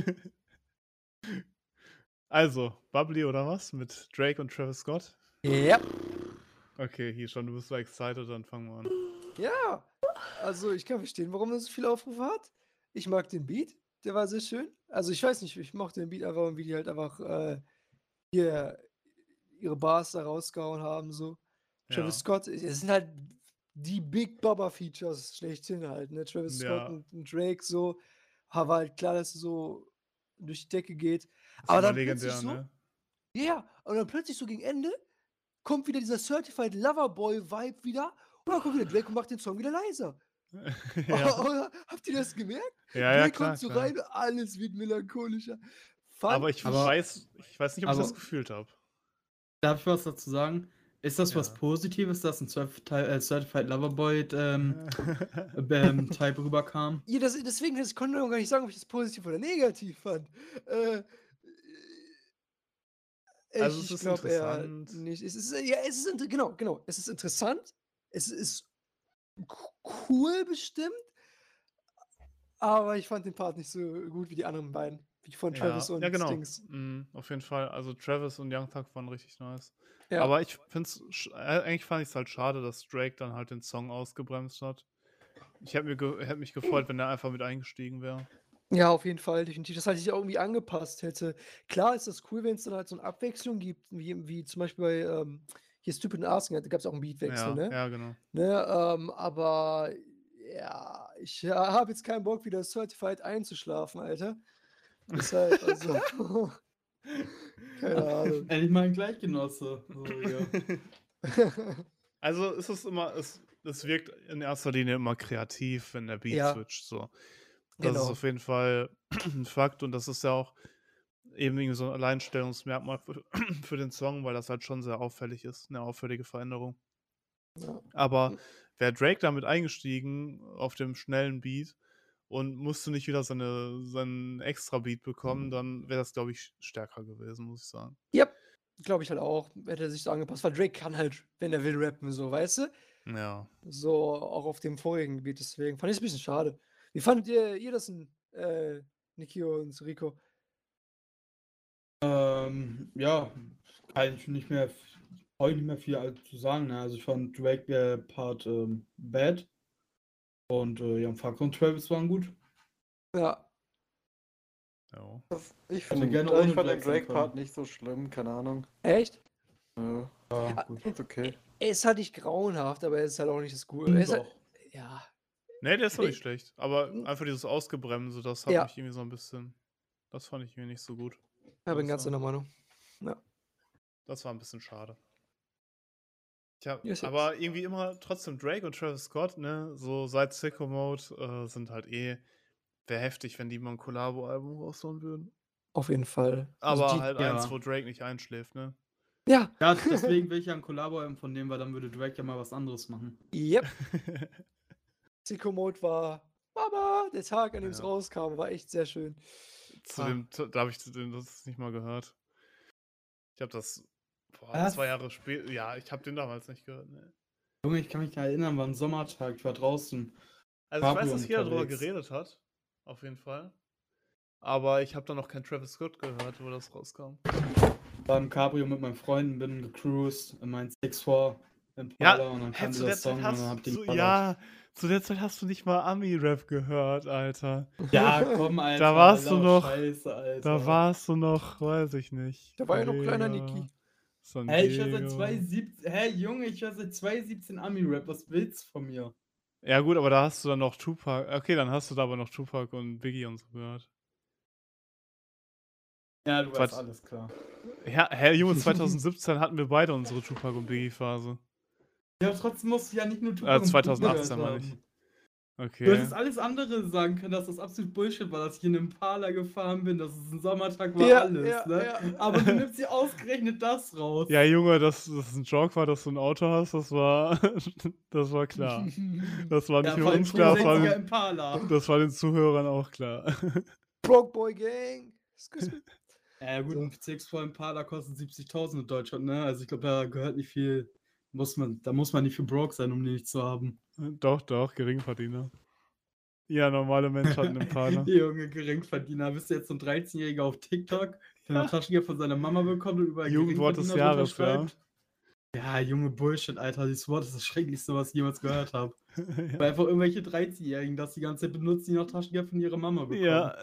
Also, Bubbly oder was? Mit Drake und Travis Scott? Ja. Okay, hier schon, du bist so excited, dann fangen wir an. Ja. Also, ich kann verstehen, warum das so viele Aufrufe hat. Ich mag den Beat, der war sehr schön. Also, ich weiß nicht, ich mochte den Beat einfach, wie die halt einfach, äh, hier ihre Bars da rausgehauen haben so. Travis Ja. Scott, es sind halt die Big Baba Features schlechthin halt, ne? Travis Scott Ja. und und Drake so. Ha, war halt klar, dass es so durch die Decke geht. Ist Aber immer dann plötzlich legendär, so ne? ja, und dann plötzlich so gegen Ende kommt wieder dieser Certified Lover Boy Vibe wieder und dann kommt wieder Drake und macht den Song wieder leiser. Ja. Oder habt ihr das gemerkt? Ja, ja, Drake klar, kommt so klar. rein, alles wird melancholischer. Fand Aber ich Aber weiß ich weiß nicht, ob ich das aber gefühlt habe. darf ich was dazu sagen? Ist das was Ja. Positives, dass 'n Certi äh, Certified Lover Boy, ähm, ähm, Type rüberkam? Ja, das deswegen, ich konnte noch gar nicht sagen, ob ich das positiv oder negativ fand. Äh, Also, ich es ich ist glaube eher interessant. nicht. Es ist ja, es ist int genau, genau. Es ist interessant. Es ist c cool bestimmt, aber ich fand den Part nicht so gut wie die anderen beiden, wie von Travis Ja, ja und genau. Dings. Mhm, auf jeden Fall. Also, Travis und Young Thug waren richtig nice. Ja. Aber ich finde es sch äh, eigentlich fand ich's halt schade, dass Drake dann halt den Song ausgebremst hat. Ich hätte mir ge hätte mich gefreut, wenn er einfach mit eingestiegen wäre. Ja, auf jeden Fall, definitiv. Das halt sich auch irgendwie angepasst hätte. Klar ist das cool, wenn's dann halt so 'ne Abwechslung gibt, wie wie zum Beispiel bei, ähm, hier Stupid Asking, da gab's auch 'n Beatwechsel, Ja, ne? ja, genau. Ne, ähm, aber ja, ich ha habe jetzt keinen Bock, wieder Certified einzuschlafen, Alter. Deshalb, also keine Ahnung. Endlich mal 'n Gleichgenosse, so hier. Also, es ist immer es es wirkt in erster Linie immer kreativ, wenn der Beat Ja. switcht, so. Das ist Genau. auf jeden Fall 'n Fakt und das ist ja auch eben irgendwie so 'n Alleinstellungsmerkmal für für den Song, weil das halt schon sehr auffällig ist, 'ne auffällige Veränderung. Ja. Aber Hm. wäre Drake damit eingestiegen auf dem schnellen Beat und musste nicht wieder seine seinen Extra-Beat bekommen, dann wäre das, glaube ich, stärker gewesen, muss ich sagen. Jap, glaube ich halt auch, hätte er sich so angepasst, weil Drake kann halt, wenn er will, rappen, so, weißt du? Ja. So, auch auf dem vorigen Beat, deswegen fand ich's 'n bisschen schade. Wie fandet ihr ihr das denn, äh, Nikio und Rico? Ähm, ja, kann ich nicht mehr v brauche ich nicht mehr viel al zu sagen, ne? Also, ich fand Drake, der Part, ähm, bad und, äh, Young Thug und Travis waren gut. Ja. Ja. Das, ich hätte finde gerne ich ohne fand den Drake sein Drake-Part können. nicht so schlimm, keine Ahnung. Echt? Nö, Ja, gut. ist okay. Er ist halt nicht grauenhaft, aber er ist halt auch nicht das Gute. Er ist halt, Doch. ja. Nee, der ist doch Nee. nicht schlecht. Aber einfach dieses Ausgebremse, das hat Ja. mich irgendwie so ein bisschen. Das fand ich mir nicht so gut. Ich bin muss ganz sagen. deiner Meinung. Ja. Das war ein bisschen schade. Tja, Yes, yes. aber irgendwie immer trotzdem Drake und Travis Scott, ne, so seit Sicko Mode äh, sind halt eh, wäre heftig, wenn die mal ein Collabo-Album raushauen würden. Auf jeden Fall. Also Aber die, halt ja. eins, wo Drake nicht einschläft, ne? ja. Ja, deswegen will ich ja ein Collabo von dem, weil dann würde Drake ja mal was anderes machen. Yep. Sicko Mode war Mama, der Tag, an dem es Ja. rauskam, war echt sehr schön. Zu Ah. dem, zu- da habe ich zu dem- das nicht mal gehört. Ich habe das boah, Was? zwei Jahre später, ja, ich habe den damals nicht gehört, ne? Junge, ich kann mich gar erinnern, war ein Sommertag, ich war draußen. Also ich weiß, Cabrio dass jeder drüber unterwegs. geredet hat, auf jeden Fall. Aber ich habe da noch kein Travis Scott gehört, wo das rauskam. War im Cabrio mit meinen Freunden, bin gecruised in meinen six vier Impala Ja, und dann hä, kam zu dieser der Zeit Song und dann hab hast ich den du, geballert. ja, zu der Zeit hast du nicht mal Ami-Rap gehört, Alter. Ja, komm, Alter. Da warst du laber noch- Scheiße, Alter. Da warst du noch, weiß ich nicht. Da war ja noch kleiner Digga, Niki. San Hey, ich höre seit Diego. zwanzig siebzehn. Hey, Junge, ich höre seit zwanzig siebzehn Ami-Rap. Was willst du von mir? Ja gut, aber da hast du dann noch Tupac. Okay, dann hast du da aber noch Tupac und Biggie und so gehört. Ja, du Was? weißt alles klar. Ja, hä, Junge, zwanzig siebzehn hatten wir beide unsere Tupac und Biggie-Phase. Ja, trotzdem musst du ja nicht nur Äh, Tupac und Biggie zwanzig achtzehn gehört meine haben. ich. Du Okay. hättest alles andere sagen können, dass das absolut Bullshit war, dass ich in einem Impala gefahren bin, dass es ein Sommertag war, Ja, alles, ja, ne? ja. Aber du nimmst dir ausgerechnet das raus. Ja, Junge, dass das ein Joke war, dass du ein Auto hast, das war, das war klar. Das war nicht ja, nur vor allem uns klar, das war, vierundsechziger den, Impala. das war den Zuhörern auch klar. Broke Boy Gang. Excuse me. Ja gut, So. ein C X vier Impala kostet siebzigtausend in Deutschland, ne? Also ich glaube, da gehört nicht viel, muss man, da muss man nicht für broke sein, um den nicht zu haben. Doch, doch, Geringverdiener. Ja, normale Mensch hat einen Impala. Junge, Geringverdiener. Bist du jetzt so ein dreizehnjähriger auf TikTok, der Ja. ein Taschengeld von seiner Mama bekommt und überall Jugendwort des Geringverdiener Jahres, ja. drunter schreibt? Ja, Junge, Bullshit, Alter. Dieses Wort ist das Schrecklichste, was ich jemals gehört habe. Ja. Weil einfach irgendwelche dreizehnjährigen das die ganze Zeit benutzen, die noch Taschengeld von ihrer Mama bekommen. Ja.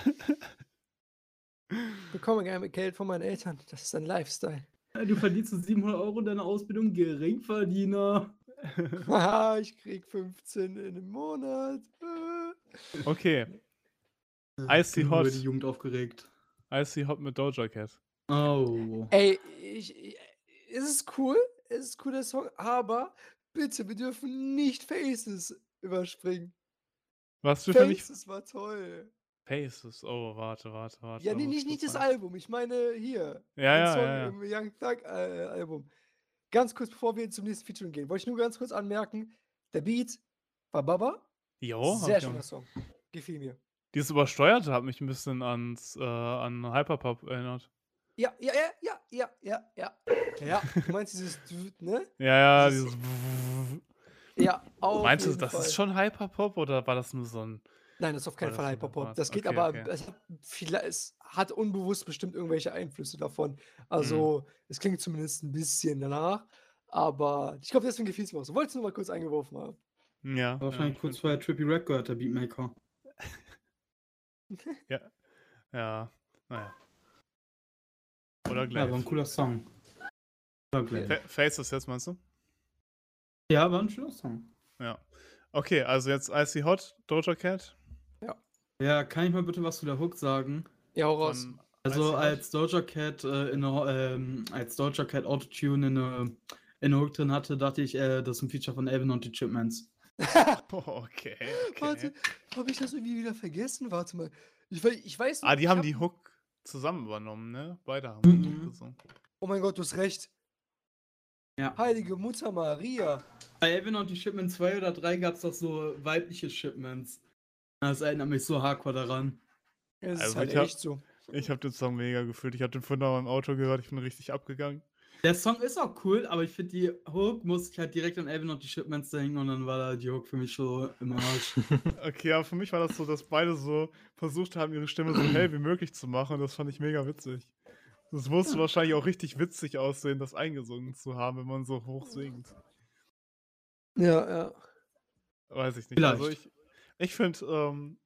Ich bekomme gerne Geld von meinen Eltern. Das ist ein Lifestyle. Du verdienst so siebenhundert Euro in deiner Ausbildung, Geringverdiener. Haha, ich krieg fünfzehn in einem Monat. Äh. Okay. Icy Genug über Hot. die Jugend aufgeregt. Icy Hot mit Doja Cat. Oh. Ey, ich, ich, es ist cool, es ist cool, der Song, aber bitte, wir dürfen nicht Faces überspringen. Was du für nicht. Faces war toll. Faces. Oh, warte, warte, warte. Ja, da nee, muss nicht, ich nicht kurz das rein. Album, ich meine hier. Ja, den ja, Song ja, ja. im Young Thug äh, Album. Ganz kurz, bevor wir zum nächsten Featuring gehen, wollte ich nur ganz kurz anmerken, der Beat war Baba. Jo, hab Sehr ich auch. schöner Song. Gefiel mir. Dieses Übersteuerte hat mich ein bisschen ans, äh, an Hyperpop erinnert. Ja, ja, ja, ja, ja, ja, ja. Ja, du meinst dieses, ne? Ja, ja, Dieses- dieses. Ja, auf Meinst du, jeden das Fall. ist schon Hyperpop oder war das nur so ein. Nein, das ist auf keinen War Fall das so Hyperpop. was? Das geht Okay, aber, okay. es hat, vielleicht, es hat unbewusst bestimmt irgendwelche Einflüsse davon. Mhm. Also, es klingt zumindest ein bisschen danach. Aber ich glaube, deswegen gefiel es mir auch so. Wollte es nur mal kurz eingeworfen haben. Ja. Wahrscheinlich ja, kurz stimmt. vorher Trippie Red gehört, der Beatmaker. Ja, naja. Oder Ja, gleich. war ein cooler Song. War gleich. Fa- Faces jetzt, meinst du? Ja, war ein schöner Song. Ja. Okay, also jetzt Icy Hot, Doja Cat. Ja, kann ich mal bitte was zu der Hook sagen? Ja, hau raus. Von Also Icy Hot? als Doja Cat äh, in eine, ähm, als Doja Cat Autotune in eine, in eine Hook drin hatte, dachte ich, äh, das ist ein Feature von Alvin und die Chipmunks. Oh, okay, okay. Warte, habe ich das irgendwie wieder vergessen? Warte mal. Ich, wei- ich weiß Ah, noch, die ich haben hab- die Hook zusammen übernommen, ne? Beide haben die Mhm. Hook gesungen. Oh mein Gott, du hast recht. Ja. Heilige Mutter Maria. Bei Alvin und die Shipments zwei oder drei gab es doch so weibliche Shipments. Das erinnert mich so hardcore daran. Es ist Also halt ich hab- echt so. Ich habe den Song mega gefühlt. Ich habe den vorhin noch im Auto gehört. Ich bin richtig abgegangen. Der Song ist auch cool, aber ich finde die Hook musste ich halt direkt an Alvin und die Shipments denken und dann war da die Hook für mich so im Arsch. Okay, aber für mich war das so, dass beide so versucht haben, ihre Stimme so hell wie möglich zu machen. Und das fand ich mega witzig. Das musste wahrscheinlich auch richtig witzig aussehen, das eingesungen zu haben, wenn man so hoch singt. Ja, ja. Weiß ich nicht. Vielleicht. Also ich, ich finde, ähm,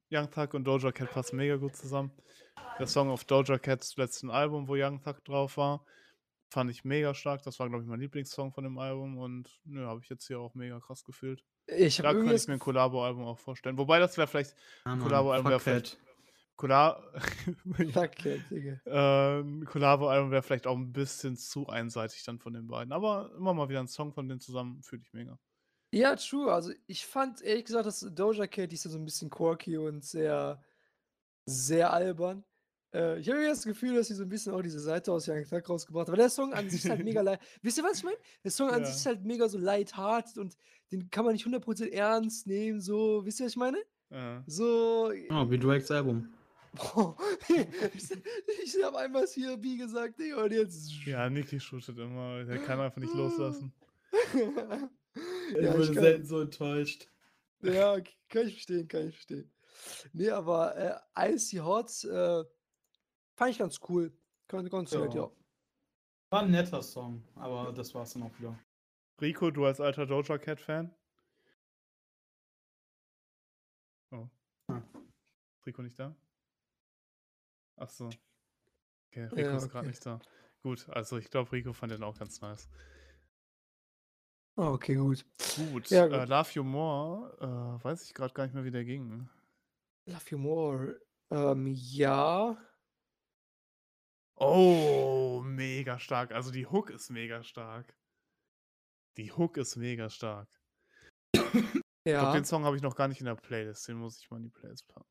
Young Thug und Doja Cat passen mega gut zusammen. Der Song auf Doja Cats letzten Album, wo Young Thug drauf war, fand ich mega stark. Das war, glaube ich, mein Lieblingssong von dem Album und nö, habe ich jetzt hier auch mega krass gefühlt. Ich habe Da irgendwie könnte ich das mir ein Gefühl, Kollabo-Album auch vorstellen. Wobei das wäre vielleicht, Ja, ein Mann, Kollabo-Album wäre vielleicht, Fuckhead. Kolla Fuckhead, Digga. äh, ein Kollabo-Album wäre vielleicht auch ein bisschen zu einseitig dann von den beiden. Aber immer mal wieder ein Song von denen zusammen, fühle ich mega. Ja, true. Also ich fand ehrlich gesagt, dass Doja Cat, die ist ja so ein bisschen quirky und sehr, sehr albern. Äh, ich habe irgendwie das Gefühl, dass sie so ein bisschen auch diese Seite aus Young Thug rausgebracht hat. Aber der Song an sich ist halt mega leicht. Wisst ihr, was ich meine? Der Song an Ja. sich ist halt mega so lighthearted und den kann man nicht hundert Prozent ernst nehmen. So, wisst ihr, was ich meine? Ja. So, Oh, wie Drakes Album. boah, ich, ich habe einmal hier wie gesagt, Digga, und jetzt. Ja, Niki shootet immer. Der kann einfach nicht loslassen. Ich ja, wurde ich kann, selten so enttäuscht. ja, okay, kann ich verstehen, kann ich verstehen. Nee, aber äh, Icy Hot äh, fand ich ganz cool. Ganz, ganz Ja. nett, ja. War ein netter Song, aber das war's dann auch wieder. Rico, du als alter Doja Cat-Fan? Oh. Ah. Ist Rico nicht da? Ach so. Okay, Rico Ja, ist gerade okay. nicht da. Gut, also ich glaube, Rico fand den auch ganz nice. Ah, okay, gut. Gut, Ja, äh, gut. Love You More, äh, weiß ich gerade gar nicht mehr, wie der ging. Love You More. Ähm, ja. Oh, mega stark. Also die Hook ist mega stark. Die Hook ist mega stark. Ich glaube, Ja. den Song habe ich noch gar nicht in der Playlist. Den muss ich mal in die Playlist packen.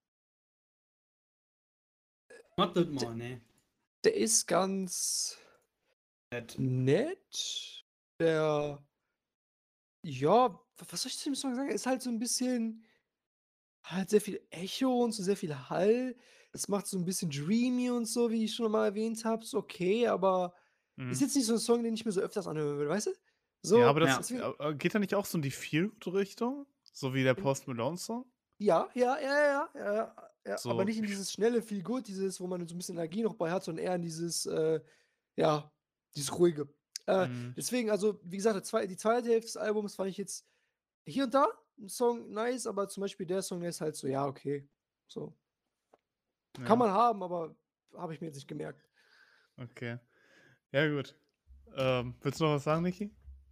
Wartet mal, ne. Der ist ganz Nett. nett. Der. Ja, was soll ich zu dem Song sagen? Er ist halt so ein bisschen. Halt sehr viel Echo und so sehr viel Hall. Es macht so ein bisschen dreamy und so, wie ich schon mal erwähnt habe. Ist okay, aber ist Mhm. jetzt nicht so ein Song, den ich mir so öfters anhören würde, weißt du? So, Ja, aber das Ja. deswegen, äh, geht da nicht auch so in die Feel-Good-Richtung? So wie der Post Malone-Song? ja, ja, ja, ja, ja, ja, ja, aber So. nicht in dieses schnelle Feel Good, dieses, wo man so ein bisschen Energie noch bei hat, sondern eher in dieses, äh, ja, dieses ruhige. Äh, Mhm. deswegen, also, wie gesagt, die zwei- die zweite Hälfte des Albums fand ich jetzt hier und da ein Song nice, aber zum Beispiel der Song der ist halt so, ja, okay. So. Ja, Kann man haben, aber habe ich mir jetzt nicht gemerkt. okay. Ja, gut. Ähm, willst du noch was sagen, Niki?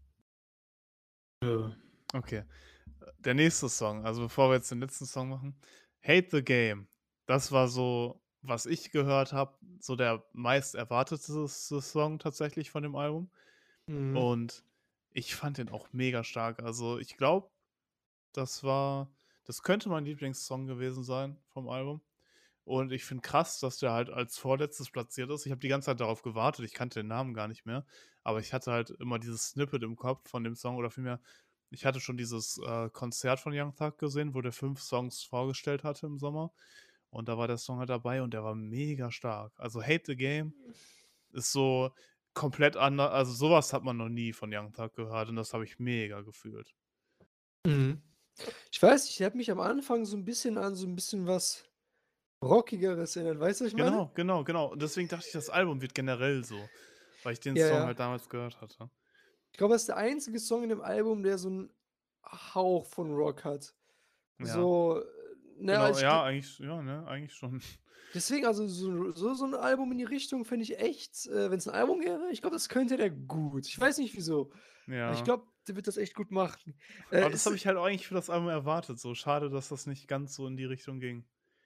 Äh, Okay. Der nächste Song, also bevor wir jetzt den letzten Song machen. Hate the Game. Das war so, was ich gehört habe, so der meist erwartete Song tatsächlich von dem Album. Mhm. Und ich fand den auch mega stark. Also ich glaube, das war, das könnte mein Lieblingssong gewesen sein vom Album. Und ich finde krass, dass der halt als vorletztes platziert ist. Ich habe die ganze Zeit darauf gewartet. Ich kannte den Namen gar nicht mehr. Aber ich hatte halt immer dieses Snippet im Kopf von dem Song oder vielmehr, ich hatte schon dieses äh, Konzert von Young Thug gesehen, wo der fünf Songs vorgestellt hatte im Sommer. Und da war der Song halt dabei und der war mega stark. Also Hate the Game ist so komplett anders. Also sowas hat man noch nie von Young Thug gehört und das habe ich mega gefühlt. Mhm. Ich weiß nicht, der hat mich am Anfang so ein bisschen an so ein bisschen was Rockigeres erinnert. Weißt du, was ich meine? Genau, genau, genau. Und deswegen dachte ich, das Album wird generell so, weil ich den Ja, Song ja. halt damals gehört hatte. Ich glaube, das ist der einzige Song in dem Album, der so 'n Hauch von Rock hat. Ja. So, äh, ne, Genau, also ich ja, gl eigentlich, ja, ne, eigentlich schon. deswegen, also so so so 'n Album in die Richtung fände ich echt äh, wenn's 'n Album wäre, ich glaube, das könnte der gut. Ich weiß nicht wieso, aber ich Ja. glaube, der wird das echt gut machen. Äh, Aber das ist habe ich halt auch eigentlich für das Album erwartet. So schade, dass das nicht ganz so in die Richtung ging.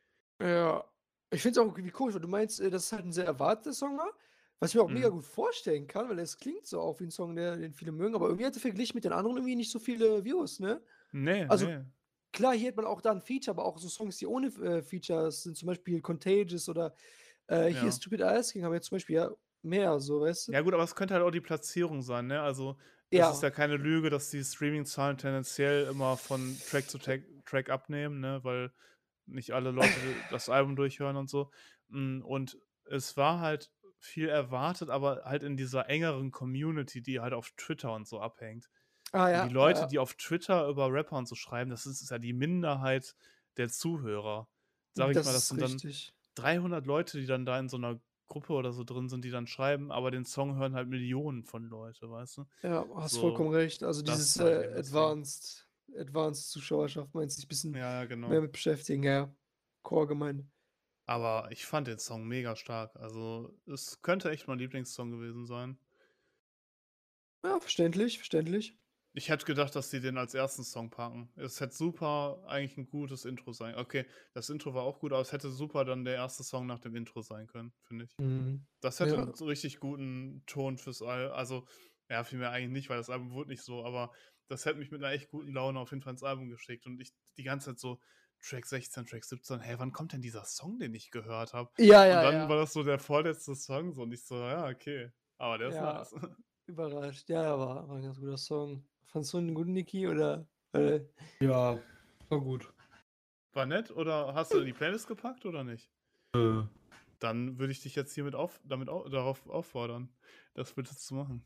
Ja. Ich finde es auch irgendwie komisch, weil du meinst, äh, dass es halt 'n sehr erwarteter Song war, was ich mir auch mega Mhm. gut vorstellen kann, weil es klingt so auch wie 'n Song, der den viele mögen, aber irgendwie hat er verglichen mit den anderen irgendwie nicht so viele Views, ne? Ne, Also, ne. klar, hier hat man auch da 'n Feature, aber auch so Songs, die ohne F äh, Features sind, zum Beispiel „Contagious“ oder, äh, hier Ja. „Stupid Asking“ haben ja zum Beispiel ja mehr so, weißt du? Ja gut, aber es könnte halt auch die Platzierung sein, ne? Also, es ist Ja. ja keine Lüge, dass die Streaming-Zahlen tendenziell immer von Track zu Track Track abnehmen, ne, weil nicht alle Leute das Album durchhören und so. Hm, und es war halt viel erwartet, aber halt in dieser engeren Community, die halt auf Twitter und so abhängt. Ah Und ja, die ja, Leute, ja. die auf Twitter über Rapper und so schreiben, das ist ist ja die Minderheit der Zuhörer. Sage ich Das mal, das ist sind dann richtig. dreihundert Leute, die dann da in so 'ner Gruppe oder so drin sind, die dann schreiben, aber den Song hören halt Millionen von Leute, weißt du? Ja, hast So, vollkommen recht. Also, das dieses, ist halt äh, eben das Ding. Advanced Advanced-Zuschauerschaft meinst, sich ein bisschen Ja, ja, mehr genau. mit beschäftigen, ja. Core-Gemeinde. Aber ich fand den Song mega stark. Also, es könnte echt mein Lieblingssong gewesen sein. Ja, verständlich, verständlich. Ich hätte gedacht, dass sie den als ersten Song packen. Es hätte super eigentlich ein gutes Intro sein. Okay, das Intro war auch gut, aber es hätte super dann der erste Song nach dem Intro sein können, finde ich. Mhm. Das hätte Ja. einen so richtig guten Ton fürs Album. Also, ja, vielmehr eigentlich nicht, weil das Album wurde nicht so, aber das hätte mich mit einer echt guten Laune auf jeden Fall ins Album geschickt. Und ich die ganze Zeit so, Track sechzehn, Track siebzehn, hey, wann kommt denn dieser Song, den ich gehört habe? Ja, Und ja, dann ja. war das so der vorletzte Song, so und ich so, ja, okay. Aber der ist Ja. nice. Überrascht. Ja, ja, war, war ein ganz guter Song. Fandst du einen guten, Niki? Oder? Äh, Ja, war gut. War nett oder hast du in die Playlist gepackt oder nicht? Äh, Dann würde ich dich jetzt hiermit auf, damit au darauf auffordern, das bitte zu machen.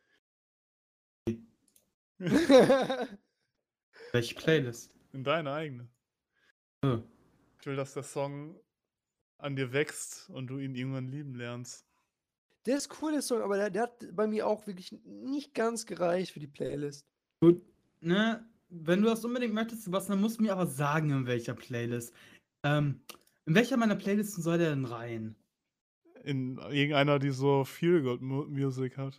welche Playlist? In deine eigene. Äh, Ich will, dass der Song an dir wächst und du ihn irgendwann lieben lernst. Der ist cool, der Song, aber der, der hat bei mir auch wirklich nicht ganz gereicht für die Playlist. gut, ne? Wenn du das unbedingt möchtest, Sebastian, dann musst du mir aber sagen, in welcher Playlist. Ähm, in welcher meiner Playlisten soll der denn rein? In irgendeiner, die so Feel-Good-Music hat.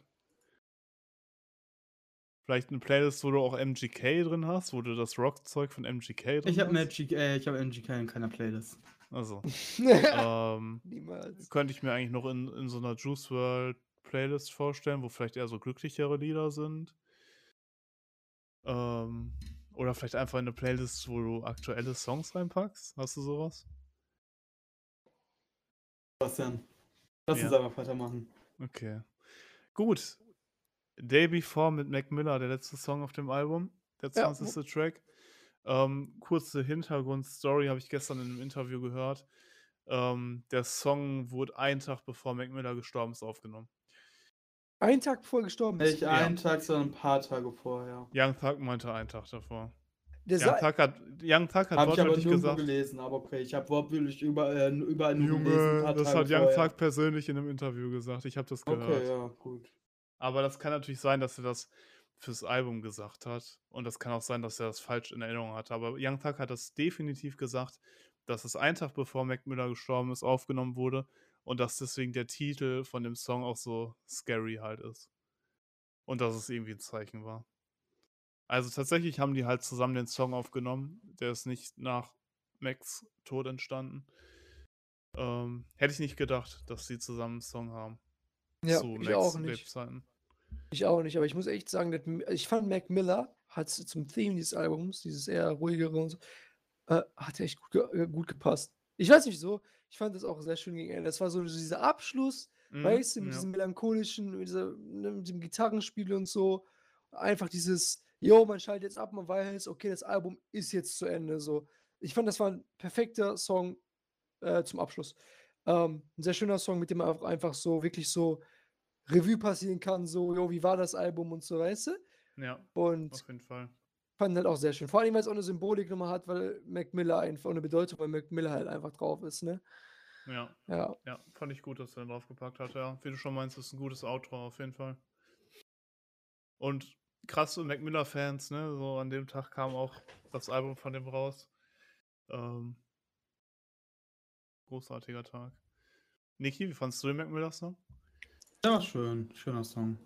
Vielleicht eine Playlist, wo du auch M G K drin hast, wo du das Rock-Zeug von M G K drin Ich habe hast. äh, ich hab M G K in keiner Playlist. Also, ähm, Niemals. könnte ich mir eigentlich noch in, in so einer Juice World Playlist vorstellen, wo vielleicht eher so glücklichere Lieder sind. Ähm, oder vielleicht einfach in eine Playlist, wo du aktuelle Songs reinpackst. Hast du sowas? Sebastian, lass Ja. uns einfach weitermachen. Okay. Gut. Day Before mit Mac Miller, der letzte Song auf dem Album, der Ja, zwanzigste Track. Ähm, kurze Hintergrundstory habe ich gestern in einem Interview gehört. Ähm, der Song wurde einen Tag bevor Mac Miller gestorben ist aufgenommen. Einen Tag bevor er gestorben ist. Nicht Ja. einen Tag, sondern ein paar Tage vorher. Young Thug meinte einen Tag davor. Der Young sa- Thug hat, Young Thug hat Habe ich aber wortwörtlich nirgendwo gesagt, gelesen, aber okay, ich habe wortwörtlich überall, überall nur gelesen, ein Junge, paar das Tage hat Young vorher. Thug persönlich in einem Interview gesagt. Ich habe das gehört. Okay, ja, gut. Aber das kann natürlich sein, dass er das fürs Album gesagt hat. Und das kann auch sein, dass er das falsch in Erinnerung hatte. Aber Young Thug hat das definitiv gesagt, dass es einen Tag bevor Mac Miller gestorben ist, aufgenommen wurde. Und dass deswegen der Titel von dem Song auch so scary halt ist. Und dass es irgendwie ein Zeichen war. Also tatsächlich haben die halt zusammen den Song aufgenommen. Der ist nicht nach Macs Tod entstanden. Ähm, hätte ich nicht gedacht, dass sie zusammen einen Song haben. Ja, zu ich Macs auch nicht. Lebzeiten. Ich auch nicht, aber ich muss echt sagen, dass M- ich fand Mac Miller hat zum Theme dieses Albums, dieses eher ruhigere und so, äh, hat echt gut, ge äh, gut gepasst. Ich weiß nicht wieso, ich fand das auch sehr schön gegen Ende. Das war so dieser Abschluss, Mhm, weißt du, mit ja. diesem melancholischen, mit, dieser, ne, mit dem Gitarrenspiel und so. Einfach dieses, yo, man schaltet jetzt ab, man weiß, okay, das Album ist jetzt zu Ende. So. Ich fand, das war ein perfekter Song äh, zum Abschluss. Ähm, ein sehr schöner Song, mit dem man auch einfach so wirklich so Revue passieren kann, so, jo, wie war das Album und so, weißt du? Ja, Und auf jeden Fall. fand halt auch sehr schön. Vor allem, weil es auch eine Symbolik nochmal hat, weil Mac Miller einfach eine Bedeutung, weil Mac Miller halt einfach drauf ist, ne? Ja, Ja. ja, fand ich gut, dass er draufgepackt hat. Ja, wie du schon meinst, ist ein gutes Outro auf jeden Fall. Und krasse Mac Miller-Fans, ne? So an dem Tag kam auch das Album von dem raus. Ähm, großartiger Tag. Niki, wie fandst du den Mac Miller-Song? Ja, war schön. Schöner Song.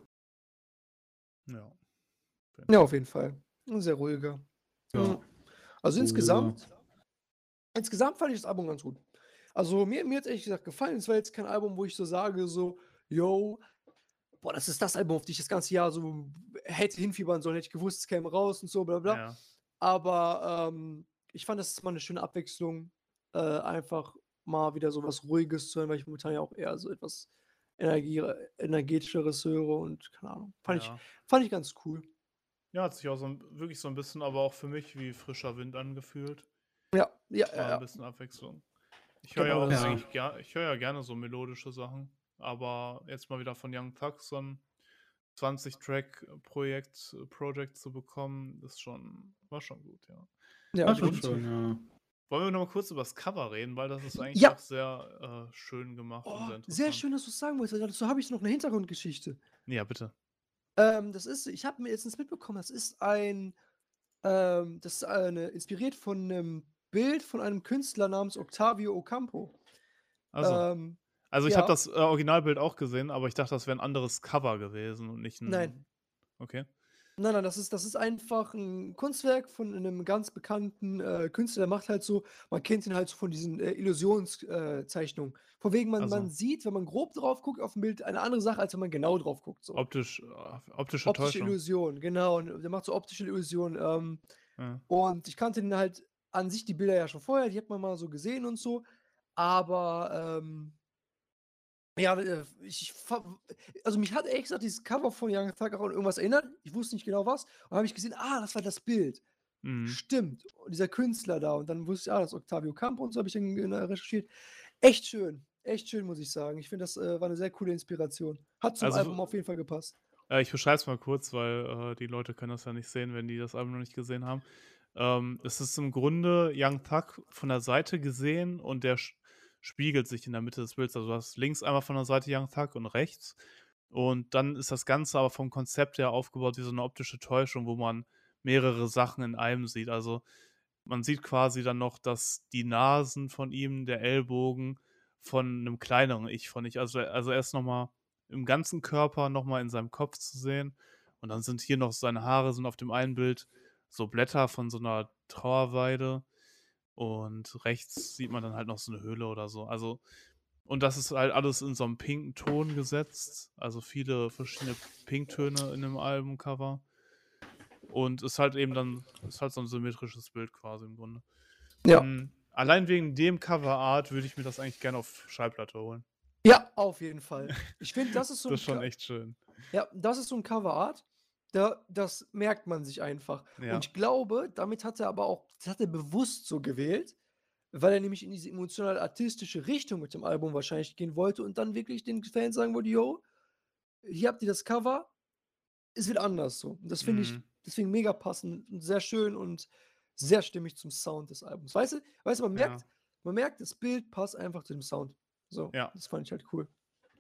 Ja. Ja, auf jeden Fall. Ein sehr ruhiger. Ja. Mhm. Also Ruhiger. insgesamt, insgesamt fand ich das Album ganz gut. Also mir, mir hat es ehrlich gesagt gefallen. Es war jetzt kein Album, wo ich so sage, so, yo, boah, das ist das Album, auf das ich das ganze Jahr so hätte hinfiebern sollen, hätte ich gewusst, es käme raus und so, bla bla. Ja. Aber ähm, ich fand, das ist mal eine schöne Abwechslung, äh, einfach mal wieder so was Ruhiges zu hören, weil ich momentan ja auch eher so etwas Energie, energetischeres höre und keine Ahnung. Fand, ja. ich, fand ich ganz cool. Ja, hat sich auch so ein, wirklich so ein bisschen, aber auch für mich wie frischer Wind angefühlt. Ja, ja, War ja. ein ja. bisschen Abwechslung. Ich höre ja Genau auch das. Ja. eigentlich ger ich höre ja gerne so melodische Sachen, aber jetzt mal wieder von Young Thug so ein zwanzig-Track-Projekt äh, Project zu bekommen, ist schon, war schon gut, ja. Ja, War schon definitiv. schön, ja. Wollen wir noch mal kurz über das Cover reden, weil das ist eigentlich Ja. auch sehr äh, schön gemacht und Oh, sehr sehr interessant. schön, dass du es sagen wolltest. Dazu habe ich noch eine Hintergrundgeschichte. Ja, bitte. Ähm, das ist, ich habe mir letztens mitbekommen, das ist ein Ähm, das ist eine, inspiriert von einem Bild von einem Künstler namens Octavio Ocampo. Also, Ähm, also ich habe ja, das äh, Originalbild auch gesehen, aber ich dachte, das wäre ein anderes Cover gewesen und nicht nein. ein. Okay. Nein, nein, das ist, das ist einfach ein Kunstwerk von einem ganz bekannten äh, Künstler, der macht halt so, man kennt ihn halt so von diesen äh, Illusionszeichnungen. Äh, Zeichnungen. Von wegen, man, man Also, sieht, wenn man grob drauf guckt auf dem Bild, eine andere Sache, als wenn man genau drauf guckt. So. optisch, äh, optische Optische Täuschung. Illusion, genau. Und der macht so optische Illusionen. Ähm, Ja. und ich kannte den halt an sich die Bilder ja schon vorher, die hat man mal so gesehen und so. Aber ähm, ja, äh, ich, fa- also mich hat ehrlich gesagt dieses Cover von Young Thug auch an irgendwas erinnert. Ich wusste nicht genau was. Und habe ich gesehen, ah, das war das Bild. Mhm. Stimmt. Und dieser Künstler da. Und dann wusste ich, ah, das ist Octavio Campo und so habe ich dann äh, recherchiert. Echt schön. Echt schön, muss ich sagen. Ich finde, das äh, war eine sehr coole Inspiration. Hat zum Also, Album auf jeden Fall gepasst. äh, ich beschreibe es mal kurz, weil äh, die Leute können das ja nicht sehen, wenn die das Album noch nicht gesehen haben. Ähm, es ist im Grunde Young Thug von der Seite gesehen und der sch- spiegelt sich in der Mitte des Bilds. Also du hast links einmal von der Seite Young Thug und rechts. Und dann ist das Ganze aber vom Konzept her aufgebaut wie so eine optische Täuschung, wo man mehrere Sachen in einem sieht. Also man sieht quasi dann noch, dass die Nasen von ihm, der Ellbogen von einem kleineren Ich von ich also also er ist noch mal im ganzen Körper noch mal in seinem Kopf zu sehen und dann sind hier noch seine Haare sind auf dem einen Bild so Blätter von so einer Trauerweide und rechts sieht man dann halt noch so eine Höhle oder so. Also und das ist halt alles in so einem pinken Ton gesetzt, also viele verschiedene Pinktöne in dem Albumcover und ist halt eben dann ist halt so ein symmetrisches Bild quasi im Grunde. Ja. Hm, allein wegen dem Coverart würde ich mir das eigentlich gerne auf Schallplatte holen. Ja, auf jeden Fall. Ich finde, das ist so Das ein ist schon Co- echt schön. ja, das ist so ein Coverart, da, das merkt man sich einfach. Und Ja. ich glaube, damit hat er aber auch, das hat er bewusst so gewählt, weil er nämlich in diese emotional-artistische Richtung mit dem Album wahrscheinlich gehen wollte und dann wirklich den Fans sagen wollte, yo, hier habt ihr das Cover, es wird anders so. Und das finde ich Mhm. deswegen mega passend und sehr schön und sehr stimmig zum Sound des Albums. Weißt du, weißt du, man merkt, Ja. man merkt, das Bild passt einfach zu dem Sound. So, Ja, das fand ich halt cool.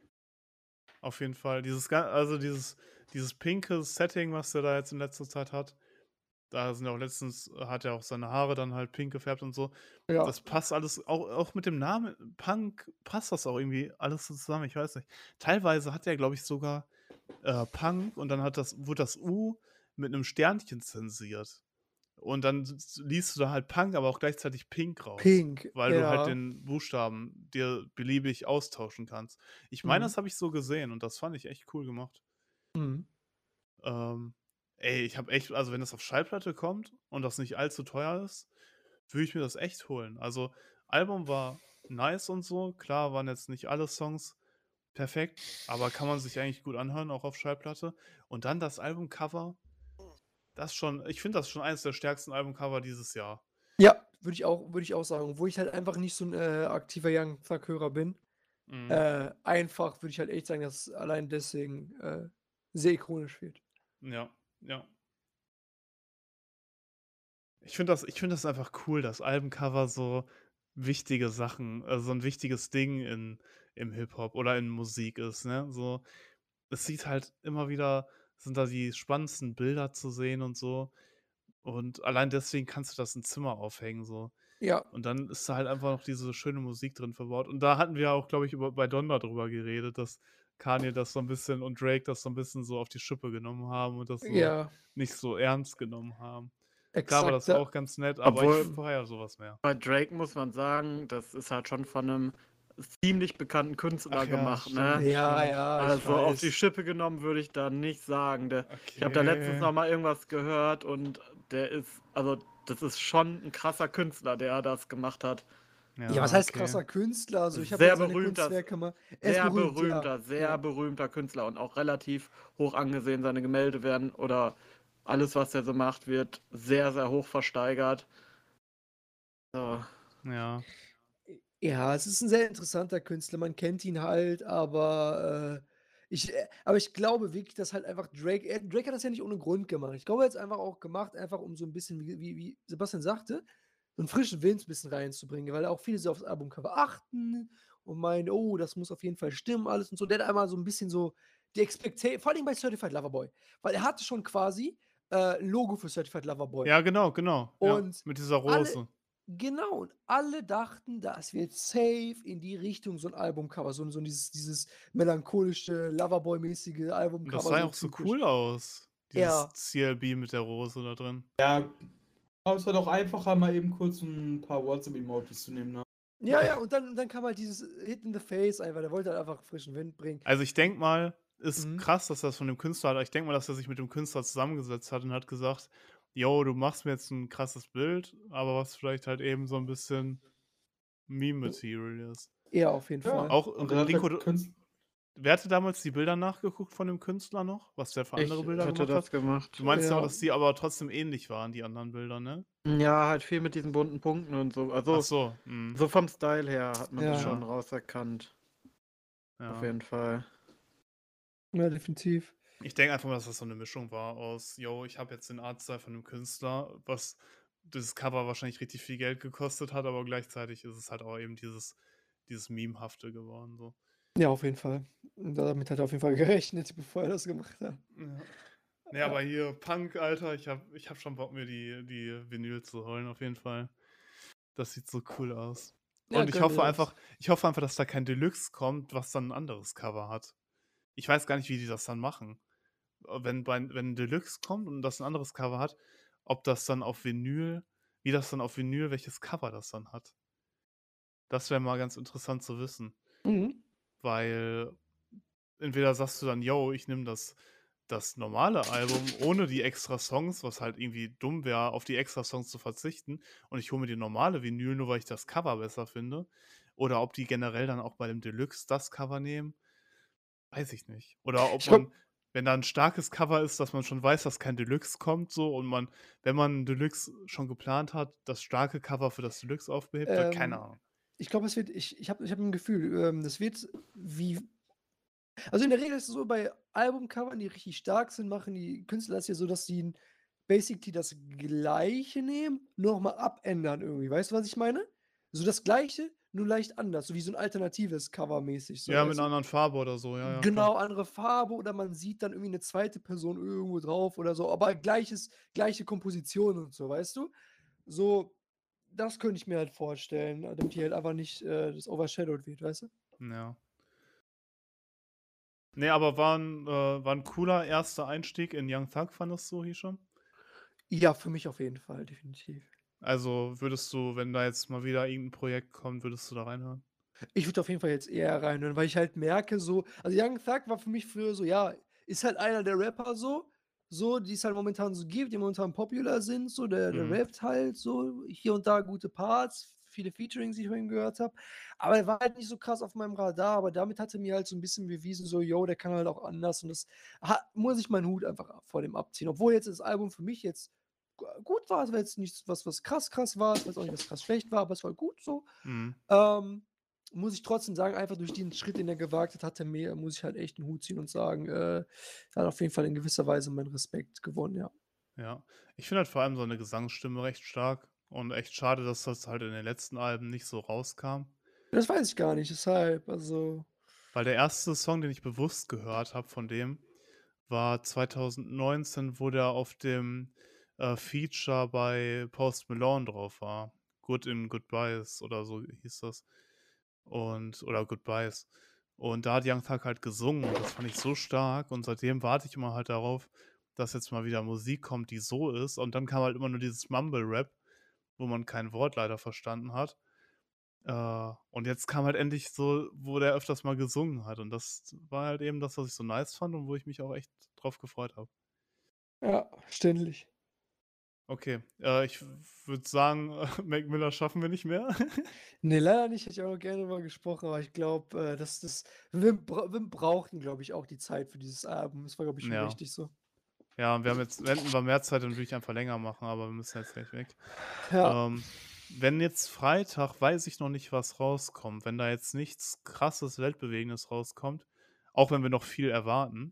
auf jeden Fall. Dieses, ga- also dieses, dieses pinke Setting, was der da jetzt in letzter Zeit hat, da sind ja auch letztens, hat er auch seine Haare dann halt pink gefärbt und so. Ja, Das passt alles, auch, auch mit dem Namen Punk passt das auch irgendwie alles so zusammen, ich weiß nicht. Teilweise hat er, glaube ich, sogar äh, Punk und dann hat das, wurde das U mit einem Sternchen zensiert. Und dann s- liest du da halt Punk, aber auch gleichzeitig Pink raus. Pink, Weil du halt ja. den Buchstaben dir beliebig austauschen kannst. Ich meine, Mhm. das habe ich so gesehen und das fand ich echt cool gemacht. Mhm. Ähm, ey, ich habe echt, also wenn das auf Schallplatte kommt und das nicht allzu teuer ist, würde ich mir das echt holen. Also, Album war nice und so. Klar waren jetzt nicht alle Songs perfekt, aber kann man sich eigentlich gut anhören, auch auf Schallplatte. Und dann das Albumcover, das schon, ich finde das schon eines der stärksten Albumcover dieses Jahr. Ja, würde ich auch, würde ich auch sagen. Obwohl ich halt einfach nicht so ein äh, aktiver Young Thug-Hörer bin. Mhm. Äh, einfach würde ich halt echt sagen, dass es allein deswegen äh, sehr ikonisch wird. Ja, ja. Ich finde das, ich finde das einfach cool, dass Albencover so wichtige Sachen, also so ein wichtiges Ding in, im Hip-Hop oder in Musik ist, ne? So, es sieht halt immer wieder, sind da die spannendsten Bilder zu sehen und so. Und allein deswegen kannst du das im Zimmer aufhängen, so. Ja, Und dann ist da halt einfach noch diese schöne Musik drin verbaut. Und da hatten wir auch, glaube ich, über, bei Donda drüber geredet, dass Kanye das so ein bisschen und Drake das so ein bisschen so auf die Schippe genommen haben und das so ja, nicht so ernst genommen haben. Klar war exakt. das Da, auch ganz nett, aber ich Obwohl, feiere sowas mehr. bei Drake muss man sagen, das ist halt schon von einem ziemlich bekannten Künstler Ach ja, gemacht, stimmt, ne? ja, stimmt. ja, ich Also auf die weiß. Schippe genommen würde ich da nicht sagen. Der, ich habe da letztens Okay. noch mal irgendwas gehört und der ist, also das ist schon ein krasser Künstler, der das gemacht hat. Ja, was Ja, heißt okay. krasser Künstler? Also ich habe Sehr ja seine berühmter, Kunstwerke mal. Er ist sehr berühmt, ja. berühmter, sehr Ja. berühmter Künstler und auch relativ hoch angesehen. Seine Gemälde werden oder alles, was er so macht, wird sehr, sehr hoch versteigert. So. Ja. Ja, es ist ein sehr interessanter Künstler. Man kennt ihn halt, aber, äh, ich äh, aber ich glaube wirklich, dass halt einfach Drake er Drake hat das ja nicht ohne Grund gemacht. Ich glaube, er hat's einfach auch gemacht, einfach um so ein bisschen, wie wie wie Sebastian sagte, so 'n frischen Wind 'n bisschen reinzubringen, weil auch viele so aufs Albumcover achten und meinen: „Oh, das muss auf jeden Fall stimmen alles und so.“ Der hat einmal so ein bisschen so die Expecta vor allem bei Certified Lover Boy, weil er hatte schon quasi äh, Logo für Certified Lover Boy. Ja, genau, genau. Ja, Und mit dieser alle Rose. genau, und alle dachten, das wird safe in die Richtung so 'n Albumcover, so 'n so 'n dieses dieses melancholische, Loverboy-mäßige Und das Albumcover, sah ja so auch so typisch. cool aus, dieses Ja. C L B mit der Rose da drin. Ja, aber es war doch einfacher, mal eben kurz 'n paar WhatsApp-Emojis zu nehmen, ne? Ja, ja, und dann dann kam halt dieses Hit in the Face einfach, der wollte halt einfach frischen Wind bringen. Also, ich denke mal, ist Mhm. krass, dass das von dem Künstler hat ich denke mal, dass er sich mit dem Künstler zusammengesetzt hat und hat gesagt: „Jo, du machst mir jetzt 'n krasses Bild, aber was vielleicht halt eben so 'n bisschen Meme-Material ist.“ Ja, auf jeden Ja, Fall. Auch und R dann hat der Rico, du Künst wer hatte damals die Bilder nachgeguckt von dem Künstler noch, was der für andere Ich Bilder hatte gemacht das hat? gemacht. Du meinst ja auch, Ja. dass die aber trotzdem ähnlich waren, die anderen Bilder, ne? Ja, halt viel mit diesen bunten Punkten und so. Ach Also, so, mhm. so vom Style her hat man das Ja. schon Ja. rauserkannt. Auf Ja. jeden Fall. Ja, definitiv. Ich denke einfach mal, dass das so 'ne Mischung war aus: „Jo, ich habe jetzt den Artstyle von dem Künstler“, was das Cover wahrscheinlich richtig viel Geld gekostet hat, aber gleichzeitig ist es halt auch eben dieses dieses Memehafte geworden so. Ja, auf jeden Fall. Und damit hat er auf jeden Fall gerechnet, bevor er das gemacht hat. Ja. Ne, Ja. aber hier Punk, Alter, ich habe ich habe schon Bock, mir die die Vinyl zu holen, auf jeden Fall. Das sieht so cool aus. Ja, Und ich gönn dir hoffe das. einfach ich hoffe einfach, dass da kein Deluxe kommt, was dann 'n anderes Cover hat. Ich weiß gar nicht, wie die das dann machen. Äh, wenn bei wenn 'n Deluxe kommt und das 'n anderes Cover hat, ob das dann auf Vinyl wie das dann auf Vinyl welches Cover das dann hat. Das wäre mal ganz interessant zu wissen. Mhm. Weil entweder sagst du dann: „Jo, ich nehme das das normale Album ohne die Extrasongs“, was halt irgendwie dumm wäre, auf die Extrasongs zu verzichten, und ich hole mir die normale Vinyl, nur weil ich das Cover besser finde. Oder ob die generell dann auch bei dem Deluxe das Cover nehmen, weiß ich nicht. Oder ob Ich glaube man, wenn da 'n starkes Cover ist, dass man schon weiß, dass kein Deluxe kommt so und man, wenn man 'n Deluxe schon geplant hat, das starke Cover für das Deluxe aufbehebt, äh, keine ähm, Ahnung. ich glaube, es wird ich ich habe ich habe 'n Gefühl, ähm, das wird wie also, in der Regel ist es so, bei Albumcovern, die richtig stark sind, machen die Künstler das ja so, dass sie 'n basically das Gleiche nehmen, nur noch mal abändern irgendwie. Weißt du, was ich meine? So das Gleiche, nur leicht anders, so wie so 'n alternatives Cover mäßig so, Ja, mit weißt 'ner du? anderen Farbe oder so, ja, ja, klar. Genau, andere Farbe oder man sieht dann irgendwie 'ne zweite Person irgendwo drauf oder so, aber gleiches gleiche Komposition und so, weißt du? So, das könnte ich mir halt vorstellen, damit die halt einfach nicht, äh, das overshadowed wird, weißt du? Ja. Ne, aber war 'n äh, war 'n cooler erster Einstieg in Young Thug, fandest du, Hisham? Ja, für mich auf jeden Fall, definitiv. Also, würdest du, wenn da jetzt mal wieder irgend 'n Projekt kommt, würdest du da reinhören? Ich würde auf jeden Fall jetzt eher reinhören, weil ich halt merke so also, Young Thug war für mich früher so, ja, ist halt einer der Rapper so so, die es halt momentan so gibt, die momentan popular sind so, der der Mhm. rappt halt so, hier und da gute Parts, viele Featurings, die ich von ihm gehört habe. Aber er war halt nicht so krass auf meinem Radar, aber damit hat er mir halt so 'n bisschen bewiesen, so: „Jo, der kann halt auch anders“, und das ha muss ich meinen Hut einfach vor dem abziehen. Obwohl jetzt das Album für mich jetzt g gut war, es war jetzt nichts, was was krass, krass war. Ich weiß auch nicht, was krass schlecht war, aber es war gut so. Mhm. Ähm, muss ich trotzdem sagen, einfach durch den Schritt, den er gewagt hat, hat er mir muss ich halt echt 'n Hut ziehen und sagen, äh, er hat auf jeden Fall in gewisser Weise meinen Respekt gewonnen, ja. Ja. Ich finde halt vor allem seine Gesangsstimme recht stark und echt schade, dass das halt in den letzten Alben nicht so rauskam. Das weiß ich gar nicht, deshalb, also Weil der erste Song, den ich bewusst gehört habe von dem, war zweitausendneunzehn, wo der auf dem, äh, Feature bei Post Malone drauf war. „Good in Goodbyes“ oder so hieß das. Und oder „Goodbyes“. Und da hat Young Thug halt gesungen und das fand ich so stark und seitdem warte ich immer halt darauf, dass jetzt mal wieder Musik kommt, die so ist. Und dann kam halt immer nur dieses Mumble-Rap, wo man kein Wort leider verstanden hat. Äh, und jetzt kam halt endlich so, wo der öfters mal gesungen hat und das war halt eben das, was ich so nice fand und wo ich mich auch echt drauf gefreut habe. Ja, verständlich. Okay, äh, ich w würde sagen, Mac Miller schaffen wir nicht mehr. Ne, leider nicht. Hätte ich auch gerne drüber gesprochen, aber ich glaube, äh, dass das wir bra wir brauchten, glaube ich, auch die Zeit für dieses Album. Das war, glaube ich, schon Ja. richtig so. Ja, und wir haben jetzt hätten wir mehr Zeit, dann würde ich einfach länger machen, aber wir müssen jetzt gleich weg. Ja. Ähm, wenn jetzt Freitag weiß ich noch nicht, was rauskommt. Wenn da jetzt nichts Krasses, Weltbewegendes rauskommt, auch wenn wir noch viel erwarten